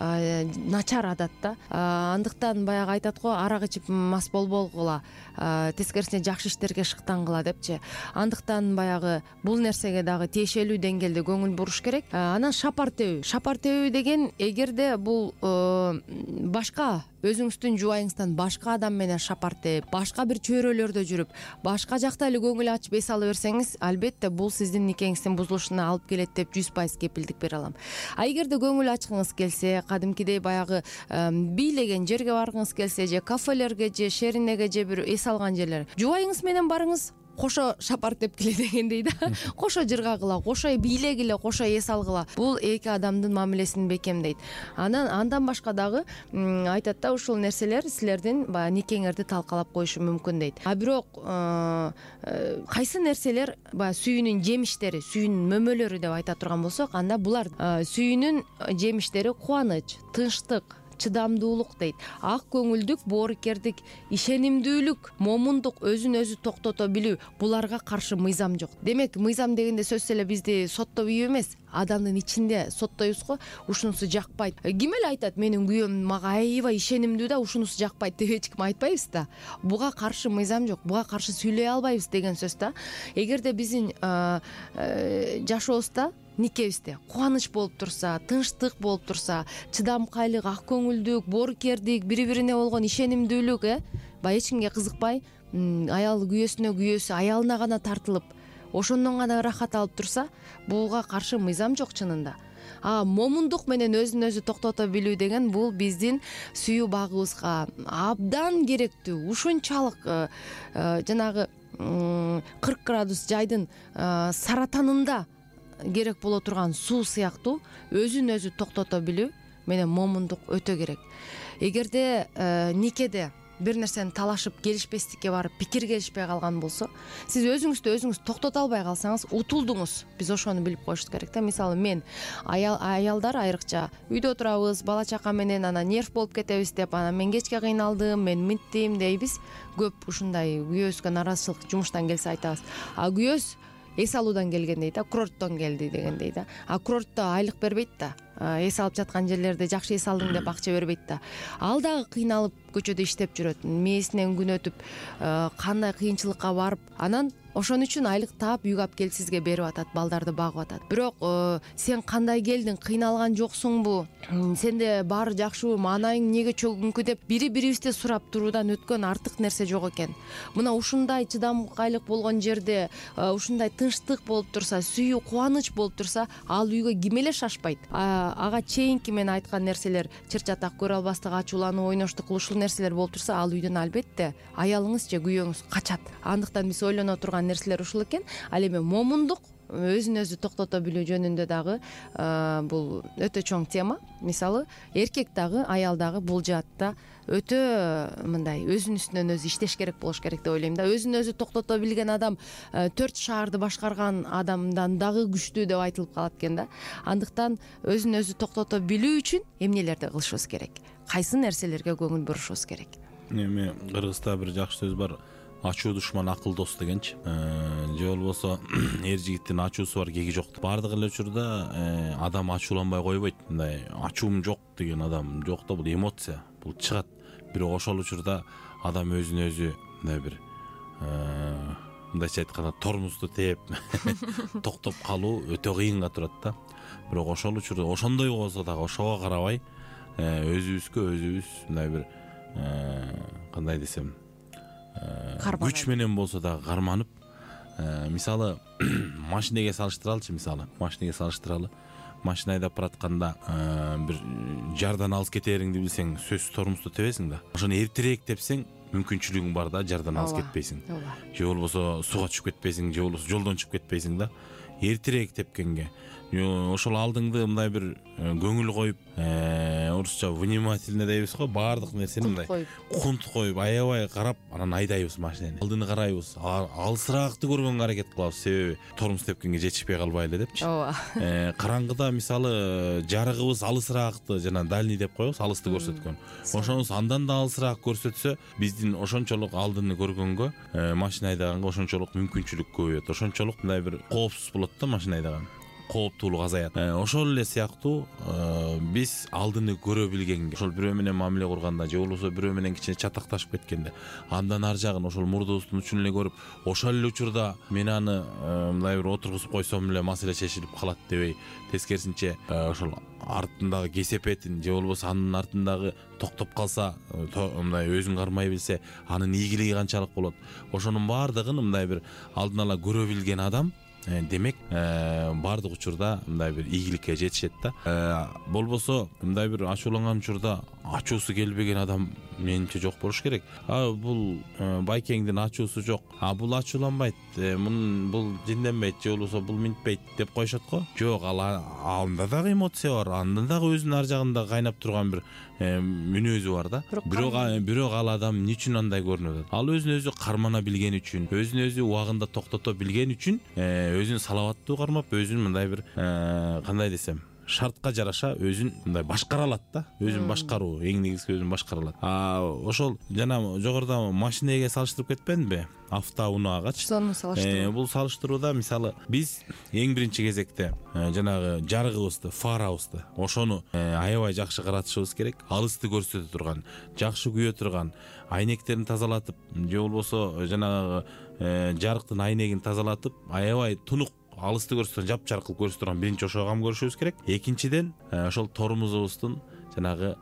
начар адат да. Андыктан баягы айтат го, арак ичип мас болбогула, тескерисине жакшы иштерге шыктангыла депчи. Андыктан баягы бул нерсеге дагы тиешелүү деңгээлде көңүл буруш керек. Анан шапар тебүү. Шапар тебүү деген, эгерде бул башка өзүңүздүн жубайыңыздан башка адам менен шапар тээп, башка бир чөйрөлөрдө жүрүп, башка жакта эле көңүл ачып эс ала берсеңиз, албетте бул сиздин никеңиздин бузулушуна алып келет деп жүз пайыз кепилдик бере алам. А эгерде көңүл ачкыңыз келсе, кадимкидей баягы бийлеген жерге баргыңыз келсе, же кафелерге, же шеринеге, же бир эс алган жерлер, жубайыңыз менен барыңыз, кошо шапар тепкиле дегендей да. Кошо жыргагыла, кошо бийлегиле, кошо эс алгыла. Бул эки адамдын мамилесин бекемдейт. Анан андан башка дагы айтат да, ушул нерселер силердин баягы никеңерди талкалап коюшу мүмкүн дейт. А бирок кайсы нерселер баягы сүйүүнүн жемиштери, сүйүүнүн мөмөлөрү деп айта турган болсок, анда булар сүйүүнүн жемиштери кубаныч, тынчтык, чыдамдуулук дейт. Ак көңүлдүк, боорукердик, ишенимдүүлүк, момундук, өзүн өзү токтото билүү, буларга каршы мыйзам жок. Демек, мыйзам дегенде сөзсүз эле бизди соттоо үйү эмес, адамдын ичинде соттойбуз го, ушунусу жакпайт. Ким эле айтат, менин күйөөм мага аябай ишенимдүү да, ушунусу жакпайт деп эч ким айтпайбыз да. Буга каршы мыйзам жок, буга каршы сүйлөй албайбыз деген сөз да. Эгерде биздин жашообузда, никебизде кубаныч болуп турса, тынчтык болуп турса, чыдамкайлык, ак көңүлдүк, боорукердик, бири-бирине болгон ишенимдүүлүк, э баягы эч кимге кызыкпай, аял күйөөсүнө, күйөөсү аялына гана тартылып, ошондон гана ырахат алып турса, буга каршы мыйзам жок чынында. А момундук менен өзүн өзү токтото билүү деген, бул биздин сүйүү багыбызга абдан керектүү. Ушунчалык жанагы кырк градус жайдын саратанында керек боло турган суу сыяктуу өзүн өзү токтото билүү менен момундук өтө керек. Эгерде никеде бир нерсени талашып келишпестикке барып пикир келишпей калган болсо, сиз өзүңүздү өзүңүз токтото албай калсаңыз утулдуңуз. Биз ошону билип коюшубуз керек да. Мисалы мен аял аялдар айрыкча үйдө отурабыз, бала чака менен анан нерв болуп кетебиз деп, анан мен кечке кыйналдым, мен минттим дейбиз. Көп ушундай күйөөбүзгө наразычылык жумуштан келсе айтабыз. А күйөөс эс алуудан келген дейт да, курорттон келди дегендей да. А курортто айлык бербейт да. Эс алып жаткан жерлерде жакшы эс алдың деп акча бербейт да. Ал дагы кыйналып көчөдө иштеп жүрөт. Мээсинен күн өтүп, кандай кыйынчылыкка барып, анан ошон үчүн айлык таап үйгө алып келип сизге берип атат, балдарды багып атат. Бирок сен кандай келдиң, кыйналган жоксуңбу, сенде баары жакшыбы, анайың эмнеге чөгүңкү деп бири-бирибизди сурап туруудан өткөн артык нерсе жок экен. Мына ушундай чыдамкайлык болгон жерде, ушундай тынчтык болуп турса, сүйүү, кубаныч болуп турса, ал үйгө ким эле шашпайт. Ага чейинки мен айткан нерселер, чыр-чатак, көрө албастык, ачуулануу, ойноштук, ушул нерселер болуп турса, ал үйдөн албетте аялыңыз же күйөөңүз качат. Андыктан биз ойлоно турган нерселер ушул экен. Ал эми момундук, өзүн өзү токтото билүү жөнүндө дагы бул өтө чоң тема. Мисалы, эркек дагы, аял дагы бул жаатта өтө мындай өзүнүн үстүнөн өзү иштеш керек болуш керек деп ойлойм да. Өзүн өзү токтото билген адам төрт шаарды башкарган адамдан дагы күчтүү деп айтылып калат экен да. Андыктан өзүн өзү токтото билүү үчүн эмнелерди кылышыбыз керек? Кайсы нерселерге көңүл бурушубуз керек? Эми кыргызда бир жакшы сөз бар. Ачуу душман акыл дос дегенчи. Же болбосо эр жигиттин ачуусу бар, кеги жок. Бардык эле учурда адам ачууланбай койбойт. Мындай ачуум жок деген адам жок да, бул эмоция, бул чыгат. Бирок ошол учурда адам өзүн өзү мындай бир мындайча айтканда тормузду тээп токтоп калуу өтө кыйынга турат да. Бирок ошол учурда ошондой болсо дагы ошого карабай өзүбүзгө өзүбүз мындай бир кандай десем, күч менен болсо дагы карманып, мисалы машинеге салыштыралычы, мисалы машинеге салыштыралы. Машина айдап баратканда бир жардан алыс кетериңди билсең, сөзсүз тормузду тебесиң да. Ошону эртерээк тепсең, мүмкүнчүлүгүң бар да, жардан алыс кетпейсиң. Же болбосо сууга түшүп кетпейсиң, же болбосо жолдон чыгып кетпейсиң да. Эртерээк тепкенге ошол алдыңды мындай бир көңүл коюп, орусча внимательно дейбиз го, баардык нерсени мындай кунт коюп, аябай карап, анан айдайбыз машинени. Алдыны карайбыз, алысыраакты көргөнгө аракет кылабыз, себеби тормуз тепкенге жетишпей калбайлы депчи. Ооба. Караңгыда мисалы жарыгыбыз алысыраакты, жана дальний деп коебуз, алысты көрсөткөн. Ошонус андан да алысыраак көрсөтсө, биздин ошончолук алдыны көргөнгө, машина айдаганга ошончолук мүмкүнчүлүк көбөйөт. Ошончолук мындай бир коопсуз болот да машина айдаган. Кооптуулук азаят. Ошол эле сыяктуу биз алдыны көрө билгенге, ошол бирөө менен мамиле курганда, же болбосо бирөө менен кичине чатакташып кеткенде, андан ар жагын ошол мурдубуздун учун эле көрүп, ошол эле учурда мен аны мындай бир отургузуп койсом эле маселе чечилип калат дебей, тескерисинче ошол артындагы кесепетин, же болбосо анын артындагы токтоп калса, мындай өзүн кармай билсе, анын ийгилиги канчалык болот. Ошонун баардыгын мындай бир алдын ала көрө билген адам, демек баардык учурда мындай бир ийгиликке жетишет да. Болбосо мындай бир ачууланган учурда ачуусу келбеген адам менимче жок болуш керек. А бул байкеңдин ачуусу жок, а бул ачууланбайт, мунун бул жинденбейт, же болбосо бул минтпейт деп коюшат го. Жок, ал анда дагы эмоция бар, анда дагы өзүнүн ар жагында кайнап турган бир мүнөзү бар да. Бирок бирок ал адам эмне үчүн андай көрүнүп атат? Ал өзүн өзү кармана билген үчүн, өзүн өзү убагында токтото билген үчүн, өзүн салаваттуу кармап, өзүн мындай бир кандай десем, шартка жараша өзүн мындай башкара алат да. Өзүн башкаруу, эң негизги өзүн башкара алат. А ошол жана жогоруда машинеге салыштырып кетпедимби? Автоунаагачы. Сону салыштыруу. Бул салыштырууда мисалы биз эң биринчи кезекте жанагы жарыгыбызды, фарабызды, ошону аябай жакшы каратышыбыз керек. Алысты көрсөтө турган, жакшы күйө турган, айнектерин тазалатып, же болбосо жанагы жарыктын айнегин тазалатып, аябай тунук алысты көрсөтөн, жапжарк кылып көрсөтө турган биринчи ошого кам көрүшүбүз керек. Экинчиден, ошол тормузубуздун жанагы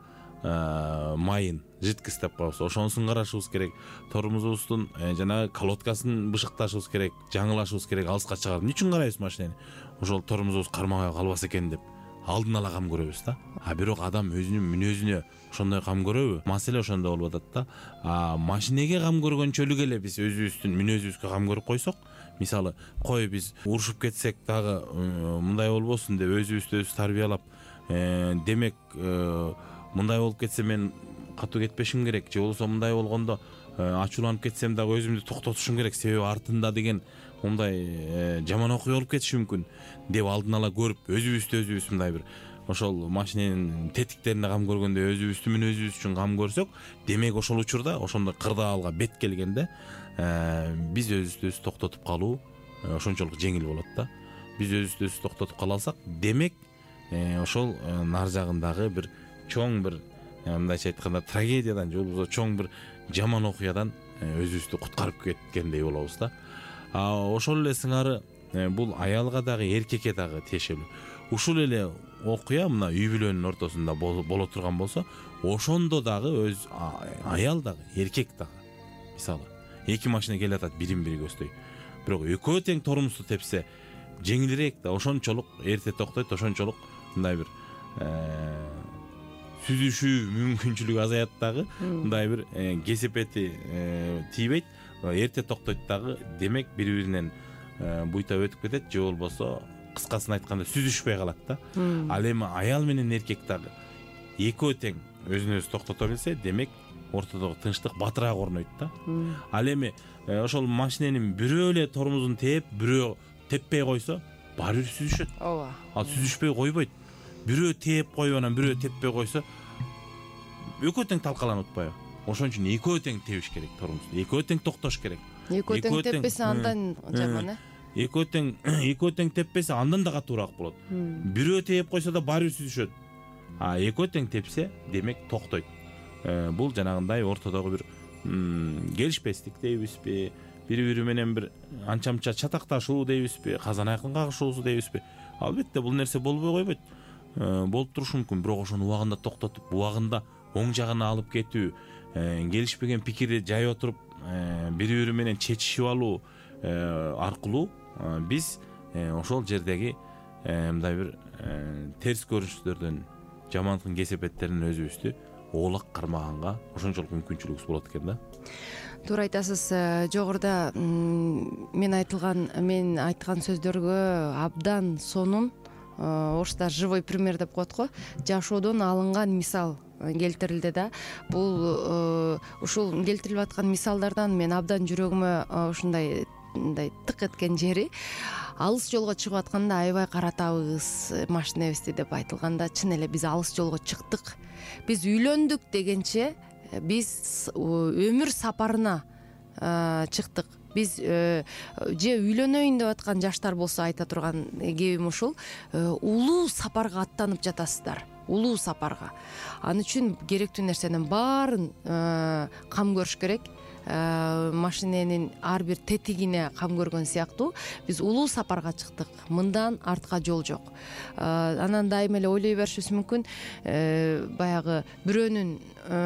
майын, жидкость деп коебуз, ошонусун карашыбыз керек. Тормузубуздун жанагы колодкасын бышыкташыбыз керек, жаңылашыбыз керек, алыска чыгарып. Эмне үчүн карайбыз машинени? Ошол тормузубуз кармабай калбаса экен деп алдын ала кам көрөбүз да. А бирок адам өзүнүн мүнөзүнө ошондой кам көрөбү? Маселе ошондо болуп атат да. А машинеге кам көргөнчөлүк эле биз өзүбүздүн мүнөзүбүзгө кам көрүп койсок, мисалы кой биз урушуп кетсек дагы мындай болбосун деп өзүбүздү өзүбүз тарбиялап, демек мындай болуп кетсе мен катуу кетпешим керек, же болбосо мындай болгондо ачууланып кетсем дагы өзүмдү токтотушум керек, себеби артында деген мындай жаман окуя болуп кетиши мүмкүн деп алдын ала көрүп, өзүбүздү өзүбүз мындай бир ошол машиненин тетиктерине кам көргөндөй өзүбүздү менен өзүбүз үчүн кам көрсөк, демек ошол учурда ошондой кырдаалга бет келгенде биз өзүбүздү өзүбүз токтотуп калуу ошончолук жеңил болот да. Биз өзүбүздү өзүбүз токтотуп кала алсак, демек ошол нар жагындагы бир чоң бир мындайча айтканда трагедиядан же болбосо чоң бир жаман окуядан өзүбүздү куткарып кеткендей болобуз да. Ошол эле сыңары бул аялга дагы эркекке дагы тиешелүү. Ушул эле окуя мына үй бүлөнүн ортосунда боло турган болсо, ошондо дагы өз аял дагы эркек дагы мисалы эки машина келе атат бирин бири көздөй, бирок экөө тең тормузду тепсе жеңилирээк да, ошончолук эрте токтойт, ошончолук мындай бир сүзүшүү мүмкүнчүлүгү азаят дагы, мындай бир кесепети тийбейт, эрте токтойт дагы, демек бири биринен буйта өтүп кетет, же болбосо кыскасын айтканда сүзүшпөй калат да. Ал эми аял менен эркек дагы экөө тең өзүн өзү токтото билсе, демек ортодогу тынчтык батыраак орнойт да. Ал эми ошол машиненин бирөө эле тормузун тээп, бирөө теппей койсо, баары бир сүзүшөт. Ооба. Ал сүзүшпөй койбойт. Бирөө тээп коюп анан бирөө теппей койсо, экөө тең талкаланып атпайбы? Ошон үчүн экөө тең тебиш керек тормузду. Экөө тең токтош керек. Экөө тең теппесе андан жаман, э? Экөө тең экөө тең теппесе андан да катуураак болот. Бирөө тээп койсо да баары бир сүзүшөт. А экөө тең тепсе, демек токтойт. Бул жанагындай ортодогу бир келишпестик дейбизби, бири-бири менен бир анча-мынча чатакташуу дейбизби, казан айкын кагышуусу дейбизби? Албетте бул нерсе болбой койбойт. Болуп турушу мүмкүн, бирок ошону убагында токтотуп, убагында оң жагына алып кетүү, келишпеген пикирди жай отуруп, бири-бири менен чечишип алуу аркылуу биз ошол жердеги мындай бир терс көрүнүштөрдөн, жамандыктын кесепеттеринен өзүбүздү оолак кармаганга ошончолук мүмкүнчүлүгүбүз болот экен да. Туура айтасыз. Жогоруда мен айтылган мен айткан сөздөргө абдан сонун орустар живой пример деп коет го, жашоодон алынган мисал келтирилди да. Бул ушул келтирилип аткан мисалдардан мен абдан жүрөгүмө ушундай мындай тык эткен жери, алыс жолго чыгып атканда аябай каратабыз машинебизди деп айтылганда, чын эле биз алыс жолго чыктык. Биз үйлөндүк дегенче биз өмүр сапарына чыктык. Биз же үйлөнөйүн деп аткан жаштар болсо айта турган кебим ушул, улуу сапарга аттанып жатасыздар. Улуу сапарга. Ал үчүн керектүү нерсенин баарын кам көрүш керек. Машиненин ар бир тетигине кам көргөн сыяктуу биз улуу сапарга чыктык. Мындан артка жол жок. Анан дайыма эле ойлой беришибиз мүмкүн, баягы бирөөнүн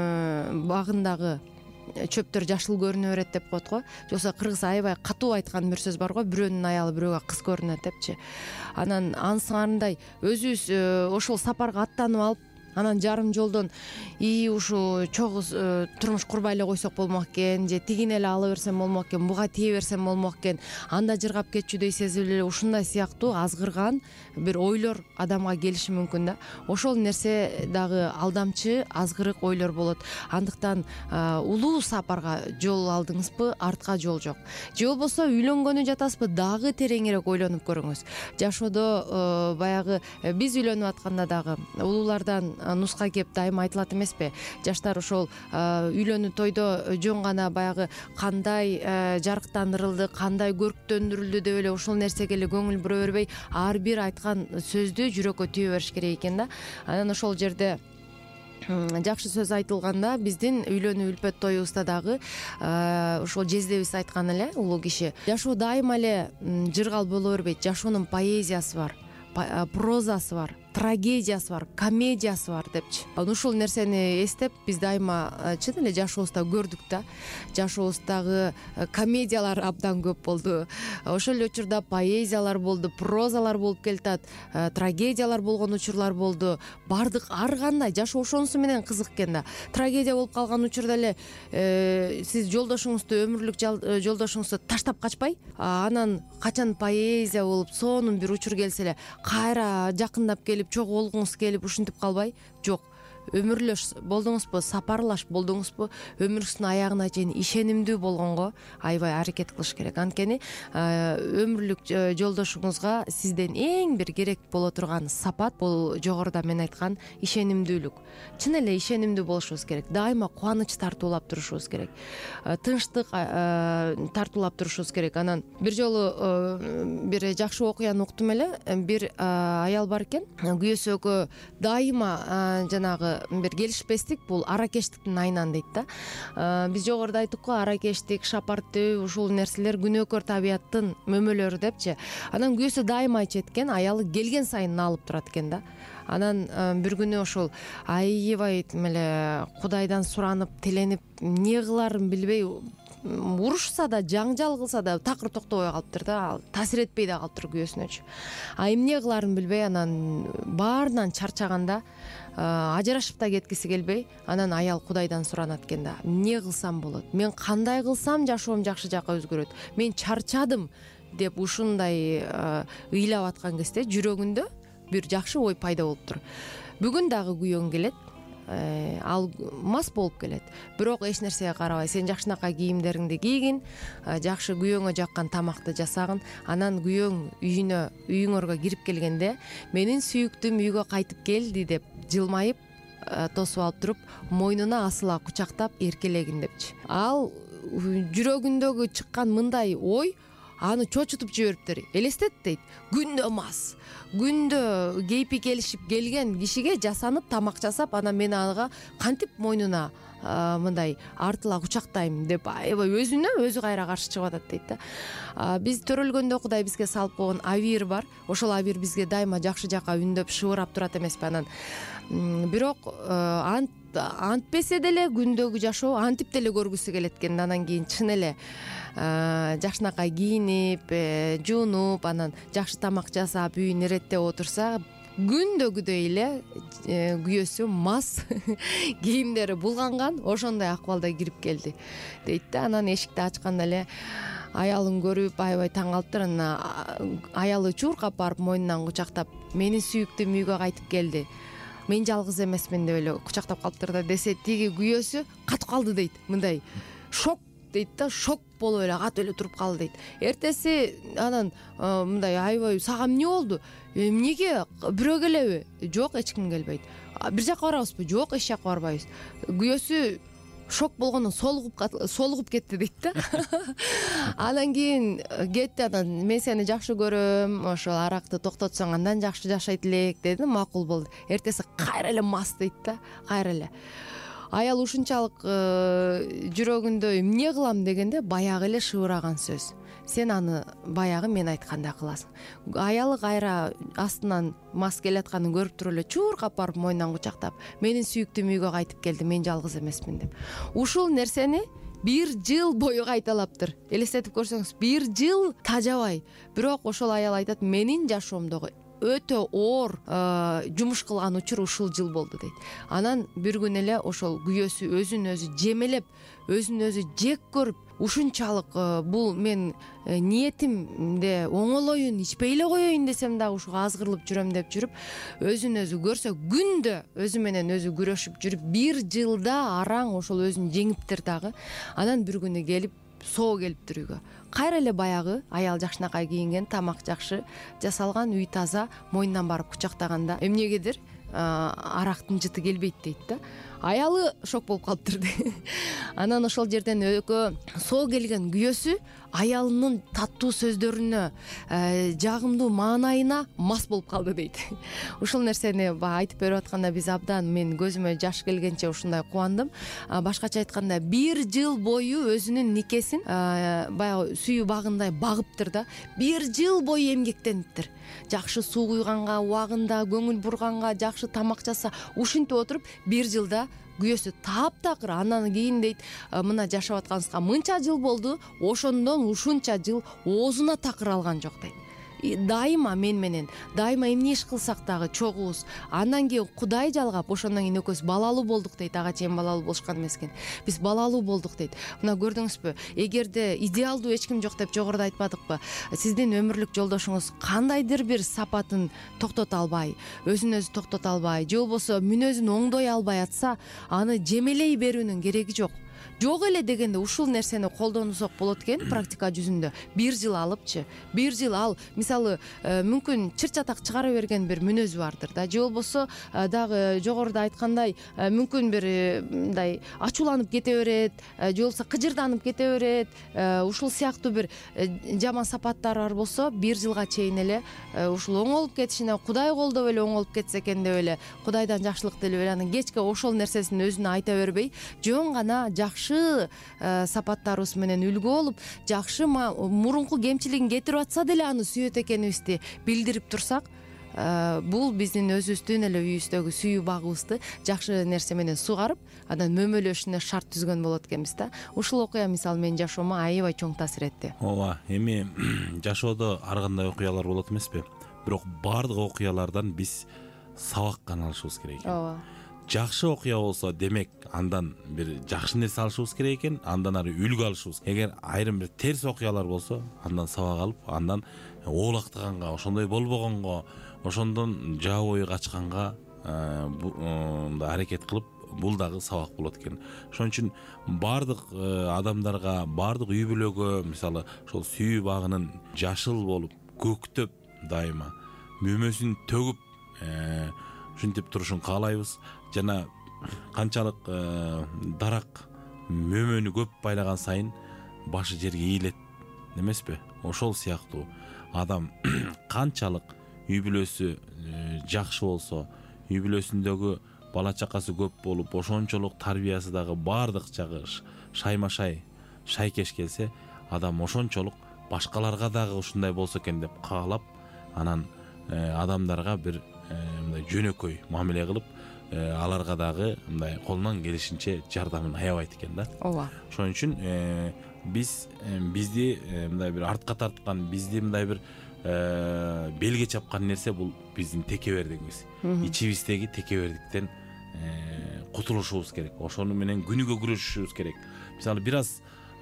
багындагы чөптөр жашыл көрүнө берет деп коет го. Жоксо кыргыз аябай катуу айткан бир сөз бар го, бирөөнүн аялы бирөөгө кыз көрүнөт депчи. Анан ансыңарындай өзүбүз ошол сапарга аттанып алып, анан жарым жолдон и ушу чогуу турмуш курбай эле койсок болмок экен, же тигине эле ала берсем болмок экен, буга тие берсем болмок экен, анда жыргап кетчүдөй сезип эле ушундай сыяктуу азгырган бир ойлор адамга келиши мүмкүн да. Ошол нерсе дагы алдамчы, азгырык ойлор болот. Андыктан улуу сапарга жол алдыңызбы, артка жол жок. Же болбосо үйлөнгөнү жатасызбы, дагы тереңирээк ойлонуп көрүңүз. Жашоодо баягы биз үйлөнүп атканда дагы улуулардан нуска кеп дайыма айтылат эмеспи? Жаштар ошол үйлөнүү тойдо жөн гана баягы кандай жарыктандырылды, кандай көрктөндүрүлдү деп эле ошол нерсеге эле көңүл бура бербей, ар бир айткан сөздү жүрөккө түйө бериш керек экен да. Анан ошол жерде жакшы сөз айтылганда, биздин үйлөнүү үлпөт тоюбузда дагы ошол жездебиз айткан эле, улуу киши, жашоо дайыма эле жыргал боло бербейт. Жашоонун поэзиясы бар, прозасы бар. трагедиясы бар, комедиясы бар депчи. Анан ушул нерсени эстеп биз дайыма чын эле жашообузда көрдүк да. Жашообуздагы комедиялар абдан көп болду. Ошол эле учурда поэзиялар болду, прозалар болуп келатат, трагедиялар болгон учурлар болду. Бардык ар кандай жашоо ошонусу менен кызык экен да. Трагедия болуп калган учурда эле сиз жолдошуңузду, өмүрлүк жолдошуңузду таштап качпай, анан качан поэзия болуп сонун бир учур келсе эле кайра жакындап келип чогулгуңуз келип ушинтип калбай, жок. Өмүрлөш болдуңузбу, сапарлаш болдуңузбу, өмүрүңүздүн аягына чейин ишенимдүү болгонго аябай аракет кылыш керек. Анткени өмүрлүк жолдошуңузга сизден эң бир керек боло турган сапат бул жогоруда мен айткан ишенимдүүлүк. Чын эле ишенимдүү болушубуз керек. Дайыма кубаныч тартуулап турушубуз керек. Тынчтык тартуулап турушубуз керек. Анан бир жолу бир жакшы окуяны уктум эле. Бир аял бар экен, күйөөсүгө дайыма жанагы бир келишпестик, бул аракештиктин айынан дейт да. Биз жогоруда айттык го, аракештик, шапарттөө ушул нерселер күнөөкөр табияттын мөмөлөрү депчи. Анан күйөөсү дайыма айтат экен, аялы келген сайын налып турат экен да. Анан бир күнү ошол аябай эле Кудайдан суранып, тиленип, эмне кыларын билбей урушса да, жаңжал кылса да такыр токтобой калыптыр да, таасир этпей да калыптыр күйөөсүнөчү. А эмне кыларын билбей, анан баарынан чарчаганда, ажырашып да кеткиси келбей, анан аял Кудайдан суранат экен да. Эмне кылсам болот? Мен кандай кылсам жашоом жакшы жакка өзгөрөт? Мен чарчадым деп ушундай ыйлап аткан кезде жүрөгүндө бир жакшы ой пайда болуптур. Бүгүн дагы күйөөң келет, ал мас болуп келет. Бирок эч нерсеге карабай, сен жакшынакай кийимдериңди кийгин, жакшы күйөөңө жаккан тамакты жасагын, анан күйөөң үйүнө, үйүңөргө кирип келгенде, менин сүйүктүм үйгө кайтып келди деп жылмайып, тосуп алып туруп, мойнуна асыла кучактап эркелегин депчи. Ал жүрөгүндөгү чыккан мындай ой аны чочутуп жибериптир. Элестет дейт. Күндө мас, күндө кейпи келишип келген кишиге жасанып тамак жасап, анан мен ага кантип мойнуна мындай артыла кучактайм деп аябай өзүнө өзү кайра каршы чыгып атат дейт да. Биз төрөлгөндө Кудай бизге салып койгон авир бар. Ошол авир бизге дайыма жакшы жакка үндөп шыбырап турат эмеспи? Анан бирок ант антпесе деле күндөгү жашоо антип деле көргүсү келет экен. Анан кийин чын эле жакшынакай кийинип, жуунуп, анан жакшы тамак жасап, үйүн иреттеп отурса, күндөгүдөй эле күйөөсү мас, кийимдери булганган, ошондой акыбалда кирип келди дейт да. Анан эшикти ачканда эле аялын көрүп аябай таң калыптыр. Анан аялы чуркап барып мойнунан кучактап, менин сүйүктүм үйгө кайтып келди, мен жалгыз эмесмин деп эле кучактап калыптыр да. Десе тиги күйөөсү катып калды дейт, мындай шок дейт да, шок болуп эле катып эле туруп калды дейт. Эртеси анан мындай аябай, сага эмне болду? Эмнеге, бирөө келеби? Жок, эч ким келбейт. Бир жакка барабызбы? Жок, эч жакка барбайбыз. Күйөөсү шок болгондон солугуп солугуп кетти дейт да. Анан кийин кетти. Анан мен сени жакшы көрөм, ошол аракты токтотсоң андан жакшы жашайт элек деди. Макул болду. Эртеси кайра эле мас дейт да, кайра эле. Аял ушунчалык жүрөгүндө эмне кылам дегенде баягы эле шыбыраган сөз. Сен аны баягы мен айтканда кыласың. Аялы кайра астынан мас келатканын көрүп туруп эле чуркап барып мойнунан кучактап, менин сүйүктүм үйгө кайтып келди, мен жалгыз эмесмин деп. Ушул нерсени бир жыл бою кайталаптыр. Элестетип көрсөңүз, бир жыл тажабай. Бирок ошол аял айтат, менин жашоомдогу өтө оор жумуш кылган учур ушул жыл болду дейт. Анан бир күн эле ошол күйөөсү өзүн өзү жемелеп, өзүн өзү жек көрүп, ушунчалык бул мен ниетимде оңолоюн, ичпей эле коеюн десем дагы ушуга азгырылып жүрөм деп жүрүп, өзүн өзү көрсө күндө өзү менен өзү күрөшүп жүрүп, бир жылда араң ошол өзүн жеңиптир дагы. Анан бир күнү келип соо келиптир үйгө. Кайра эле баягы аял жакшынакай кийинген, тамак жакшы жасалган, үй таза, мойнунан барып кучактаганда эмнегедир арактын жыты келбейт дейт да. Аялы шок болуп калыптыр. анан ошол жерден экөө соо келген күйөөсү аялынын таттуу сөздөрүнө, жагымдуу маанайына мас болуп калды дейт. Ушул нерсени баягы айтып берип атканда биз абдан, мен көзүмө жаш келгенче ушундай кубандым. Башкача айтканда бир жыл бою өзүнүн никесин баягы сүйүү багындай багыптыр да, бир жыл бою эмгектениптир. Жакшы суу куйганга, убагында көңүл бурганга, жакшы тамак жаса, ушинтип отуруп бир жылда күйөөсү таптакыр. Андан кийин дейт, мына жашап атканыбызга мынча жыл болду, ошондон ушунча жыл оозуна такыр алган жок дейт. Дайыма мен менен, дайыма эмне иш кылсак дагы чогубуз. Андан кийин Кудай жалгап, ошондон кийин экөөбүз балалуу болдук дейт. Ага чейин балалуу болушкан эмес экен. Биз балалуу болдук дейт. Мына көрдүңүзбү, эгерде идеалдуу эч ким жок деп жогоруда айтпадыкпы? Сиздин өмүрлүк жолдошуңуз кандайдыр бир сапатын токтото албай, өзүн өзү токтото албай, же болбосо мүнөзүн оңдой албай атса, аны жемелей берүүнүн кереги жок. Жок эле дегенде ушул нерсени колдонсок болот экен практика жүзүндө. Бир жыл алыпчы, бир жыл ал, мисалы, мүмкүн чыр чатак чыгара берген бир мүнөзү бардыр да, же болбосо дагы жогоруда айткандай, мүмкүн бир мындай ачууланып кете берет, же болбосо кыжырданып кете берет, ушул сыяктуу бир жаман сапаттары бар болсо, бир жылга чейин эле ушул оңолуп кетишине Кудай колдоп эле оңолуп кетсе экен деп эле, Кудайдан жакшылык делип эле, анан кечке ошол нерсесин өзүнө айта бербей, жөн гана жакшы сапаттарыбыз менен үлгү болуп, жакшы мурунку кемчилигин кетирип атса деле аны сүйөт экенибизди билдирип турсак, бул биздин өзүбүздүн эле үйүбүздөгү сүйүү багыбызды жакшы нерсе менен сугарып, анан мөмөлөшүнө шарт түзгөн болот экенбиз да. Ушул окуя мисалы менин жашоомо аябай чоң таасир этти. ооба, эми жашоодо ар кандай окуялар болот эмеспи? Бирок баардык окуялардан биз сабак гана алышыбыз керек экен. Ооба. Жакшы окуя болсо, демек андан бир жакшы нерсе алышыбыз керек экен, андан ары үлгү алышыбыз. Эгер айрым бир терс окуялар болсо, андан сабак алып, андан оолактаганга, ошондой болбогонго, ошондон жаа бою качканга мындай аракет кылып, бул дагы сабак болот экен. Ошон үчүн баардык адамдарга, баардык үй бүлөгө, мисалы, ошол сүйүү багынын жашыл болуп, көктөп, дайыма мөмөсүн төгүп ушинтип турушун каалайбыз. Жана канчалык дарак мөмөнү көп байлаган сайын башы жерге ийилет эмеспи? Ошол сыяктуу адам канчалык үй бүлөсү жакшы болсо, үй бүлөсүндөгү бала чакасы көп болуп, ошончолук тарбиясы дагы баардык жагы шайма-шай, шайкеш келсе, адам ошончолук башкаларга дагы ушундай болсо экен деп каалап, анан адамдарга бир мындай жөнөкөй мамиле кылып, аларга дагы мындай колунан келишинче жардамын аябайт экен да. Ооба. Ошон үчүн биз бизди мындай бир артка тарткан, бизди мындай бир белге чапкан нерсе бул биздин текебердигибиз. Ичибиздеги текебердиктен кутулушубуз керек. Ошону менен күнүгө күрөшүшүбүз керек. Мисалы, бир аз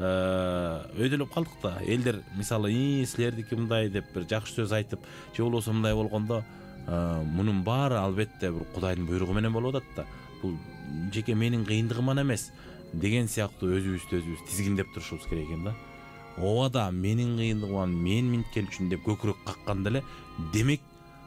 өйдөлөп калдык да, элдер мисалы, силердики мындай деп бир жакшы сөз айтып, же болбосо мындай болгондо, мунун баары албетте бир Кудайдын буйругу менен болуп атат да. Бул жеке менин кыйындыгыман эмес деген сыяктуу өзүбүздү өзүбүз тизгиндеп турушубуз керек экен да. Ооба да, менин кыйындыгыман, мен минткен үчүн деп көкүрөк какканда эле, демек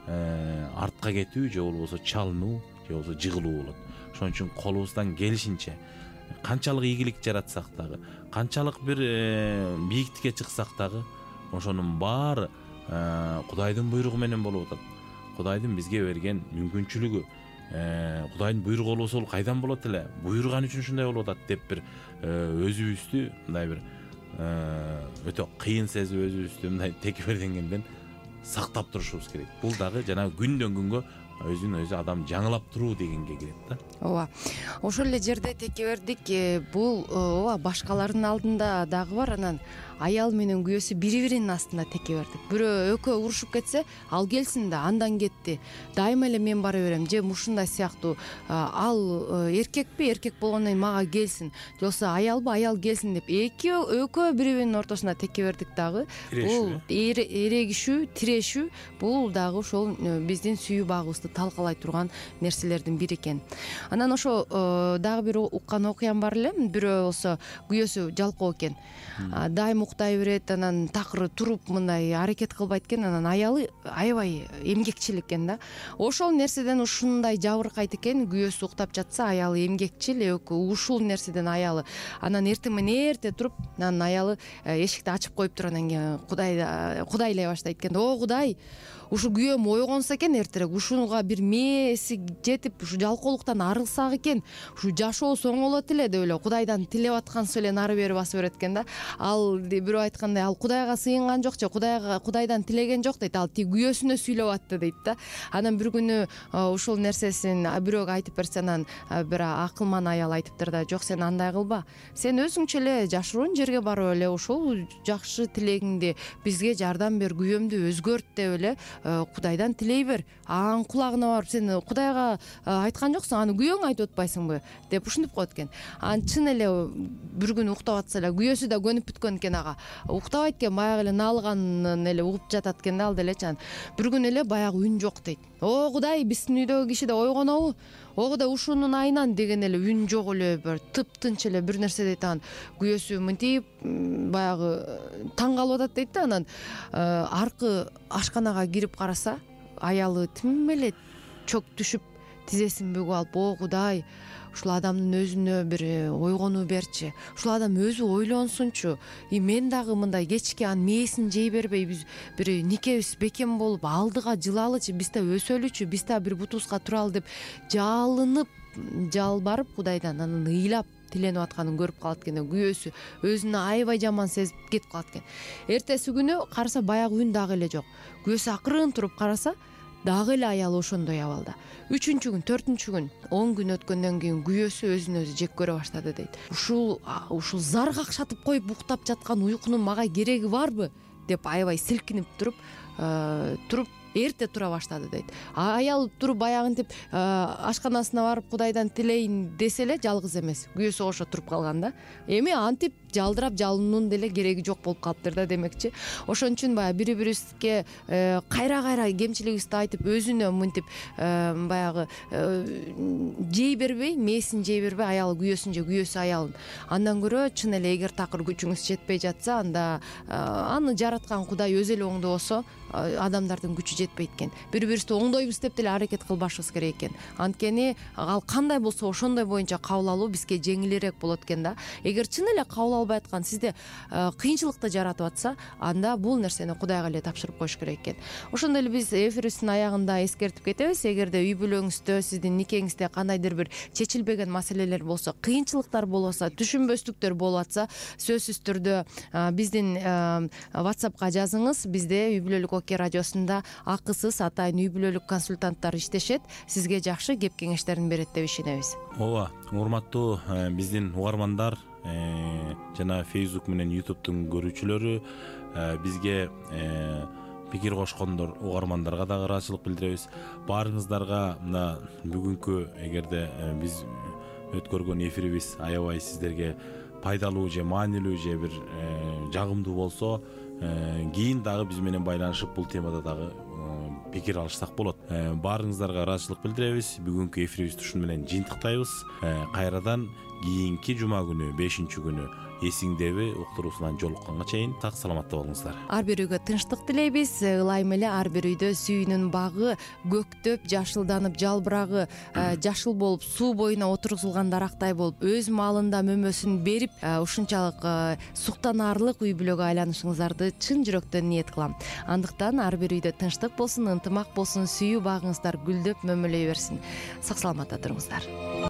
артка кетүү же болбосо чалынуу же болбосо жыгылуу болот. Ошон үчүн колубуздан келишинче канчалык ийгилик жаратсак дагы, канчалык бир бийиктикке чыксак дагы, ошонун баары Кудайдын буйругу менен болуп атат. Кудайдын бизге берген мүмкүнчүлүгү, Кудайдын буйругу болбосо ол кайдан болот эле? Буйруган үчүн ушундай болуп атат деп бир өзүбүздү мындай бир өтө кыйын сезип, өзүбүздү мындай текеберденгенден сактап турушубуз керек. Бул дагы жана күндөн күнгө өзүн өзү адам жаңылап туруу дегенге кирет да. Ооба. Ошол эле жерде текебердик бул ооба башкалардын алдында дагы бар. Анан аял менен күйөөсү бири-биринин астында текебердик. Бирөө экөө урушуп кетсе, ал келсин да, андан кетти. Дайыма эле мен бара берем. Же ушундай сыяктуу, ал эркекпи, эркек болгондон кийин мага келсин. Же болбосо аялбы, аял келсин деп эки экөө бири-биринин ортосунда текебердик дагы. Бул эрегишүү, тирешүү, бул дагы ошол биздин сүйүү багыбызды талкалай турган нерселердин бири экен. Анан ошо дагы бир уккан окуям бар эле. Бирөө болсо күйөөсү жалкоо экен. Дайым уктай берет, анан такыр туруп мындай аракет кылбайт экен, анан аялы аябай эмгекчил экен да. Ошол нерседен ушундай жабыркайт экен, күйөөсү уктап жатса аялы эмгекчил, ушул нерседен аялы анан эртең менен эрте туруп, анан аялы эшикти ачып коюп туруп анан кийин Кудай кудайлай баштайт экен. О Кудай, ушу күйөөм ойгонсо экен эртерээк, ушуга бир мээси жетип ушу жалкоолуктан арылсак экен, ушу жашоосу оңолот эле деп эле Кудайдан тилеп аткансыз эле нары бери басып берет экен да. Ал бирөө айткандай, ал Кудайга сыйынган жок же, Кудайга Кудайдан тилеген жок дейт, ал тиги күйөөсүнө сүйлөп атты дейт да. Анан бир күнү ушул нерсесин бирөөгө айтып берсе, анан бир акылман аял айтыптыр да, жок сен андай кылба, сен өзүңчө эле жашыруун жерге барып эле ушул жакшы тилегиңди бизге жардам бер, күйөөмдү өзгөрт деп эле Кудайдан тилей бер. Анын кулагына барып, сен Кудайга айткан жоксуң, аны күйөөң айтып атпайсыңбы деп ушинтип коет экен. Анан чын эле бир күнү уктап атса эле күйөөсү да көнүп бүткөн экен ага. Уктабайт экен, баягы эле наалыганын эле угуп жатат экен да, ал делечи. Анан бир күнү эле баягы үн жок дейт. О Кудай, биздин үйдөгү киши да ойгонобу? Ого да ушунун айынан деген эле үн жок эле, бир тыптынч эле бир нерсе дейт. Анан күйөөсү мынтип баягы таң калып атат дейт да. Анан аркы ашканага кирип караса, аялы тим эле чөк түшүп, тизесин бүгүп алып, о Кудай, ушул адамдын өзүнө бир ойгонуу берчи, ушул адам өзү ойлонсунчу, и мен дагы мындай кечке анын мээсин жей бербей биз бир никебиз бекем болуп алдыга жылалычы, биз да өсөлүчү, биз да бир бутубузга туралы деп жалынып жалбарып Кудайдан анан ыйлап тиленип атканын көрүп калат экен. Күйөөсү өзүнө аябай жаман сезип кетип калат экен. Эртеси күнү караса баягы үн дагы эле жок. Күйөөсү акырын туруп караса, дагы эле аялы ошондой абалда. Үчүнчү күн, төртүнчү күн, он күн өткөндөн кийин күйөөсү өзүн өзү жек көрө баштады дейт. Ушул ушул зар какшатып коюп уктап жаткан уйкунун мага кереги барбы деп аябай силкинип туруп туруп эрте тура баштады дейт. Аял туруп баягынтип ашканасына барып Кудайдан тилейин десе эле жалгыз эмес, күйөөсү ошо туруп калган да. Эми антип жалдырап жалынуунун деле кереги жок болуп калыптыр да демекчи. Ошон үчүн баягы бири-бирибизге кайра-кайра кемчилигибизди айтып, өзүнө мынтип баягы жей бербей, мээсин жей бербей, аялы күйөөсүн же, күйөөсү аялын. Андан көрө чын эле эгер такыр күчүңүз жетпей жатса, анда аны жараткан Кудай өзү эле оңдобосо, адамдардын күчү жетпейт экен. Бири-бирибизди оңдойбуз деп деле аракет кылбашыбыз керек экен. Анткени ал кандай болсо ошондой боюнча кабыл алуу бизге жеңилирээк болот экен да. Эгер чын эле кабыл албай аткан, сизде кыйынчылыкты жаратып атса, анда бул нерсени Кудайга эле тапшырып коюш керек экен. Ошондой эле биз эфирибиздин аягында эскертип кетебиз. Эгерде үй бүлөңүздө, сиздин никеңизде кандайдыр бир чечилбеген маселелер болсо, кыйынчылыктар болсо, түшүнбөстүктөр болуп атса, сөзсүз түрдө биздин WhatsAppка жазыңыз. Бизде үй бүлөлүк ОК радиосунда акысыз атайын үй бүлөлүк консультанттар иштешет, сизге жакшы кеп кеңештерин берет деп ишенебиз. Ооба, урматтуу биздин угармандар жана Facebook менен YouTube'тун көрүүчүлөрү, бизге пикир кошкондор угармандарга дагы ыраазычылык билдиребиз. Баарыңыздарга мына бүгүнкү эгерде биз өткөргөн эфирибиз аябай сиздерге пайдалуу же маанилүү же бир жагымдуу болсо, кийин дагы биз менен байланышып бул темада дагы пикир алышсак болот. Баарыңыздарга ыраазычылык билдиребиз. Бүгүнкү эфирибизди ушун менен жыйынтыктайбыз. Кайрадан кийинки жума күнү, бешинчи күнү эсиңдеби уктуруусунан жолукканга чейин так саламатта болуңуздар. Ар бир үйгө тынчтык тилейбиз. Ылайым эле ар бир үйдө сүйүүнүн багы көктөп, жашылданып, жалбырагы жашыл болуп, суу боюна отургузулган дарактай болуп, өз маалында мөмөсүн берип, ушунчалык суктанаарлык үй бүлөгө айланышыңыздарды чын жүрөктөн ниет кылам. Андыктан ар бир үйдө тынчтык болсун, ынтымак болсун, сүйүү багыңыздар гүлдөп мөмөлөй берсин. Сак саламатта туруңуздар.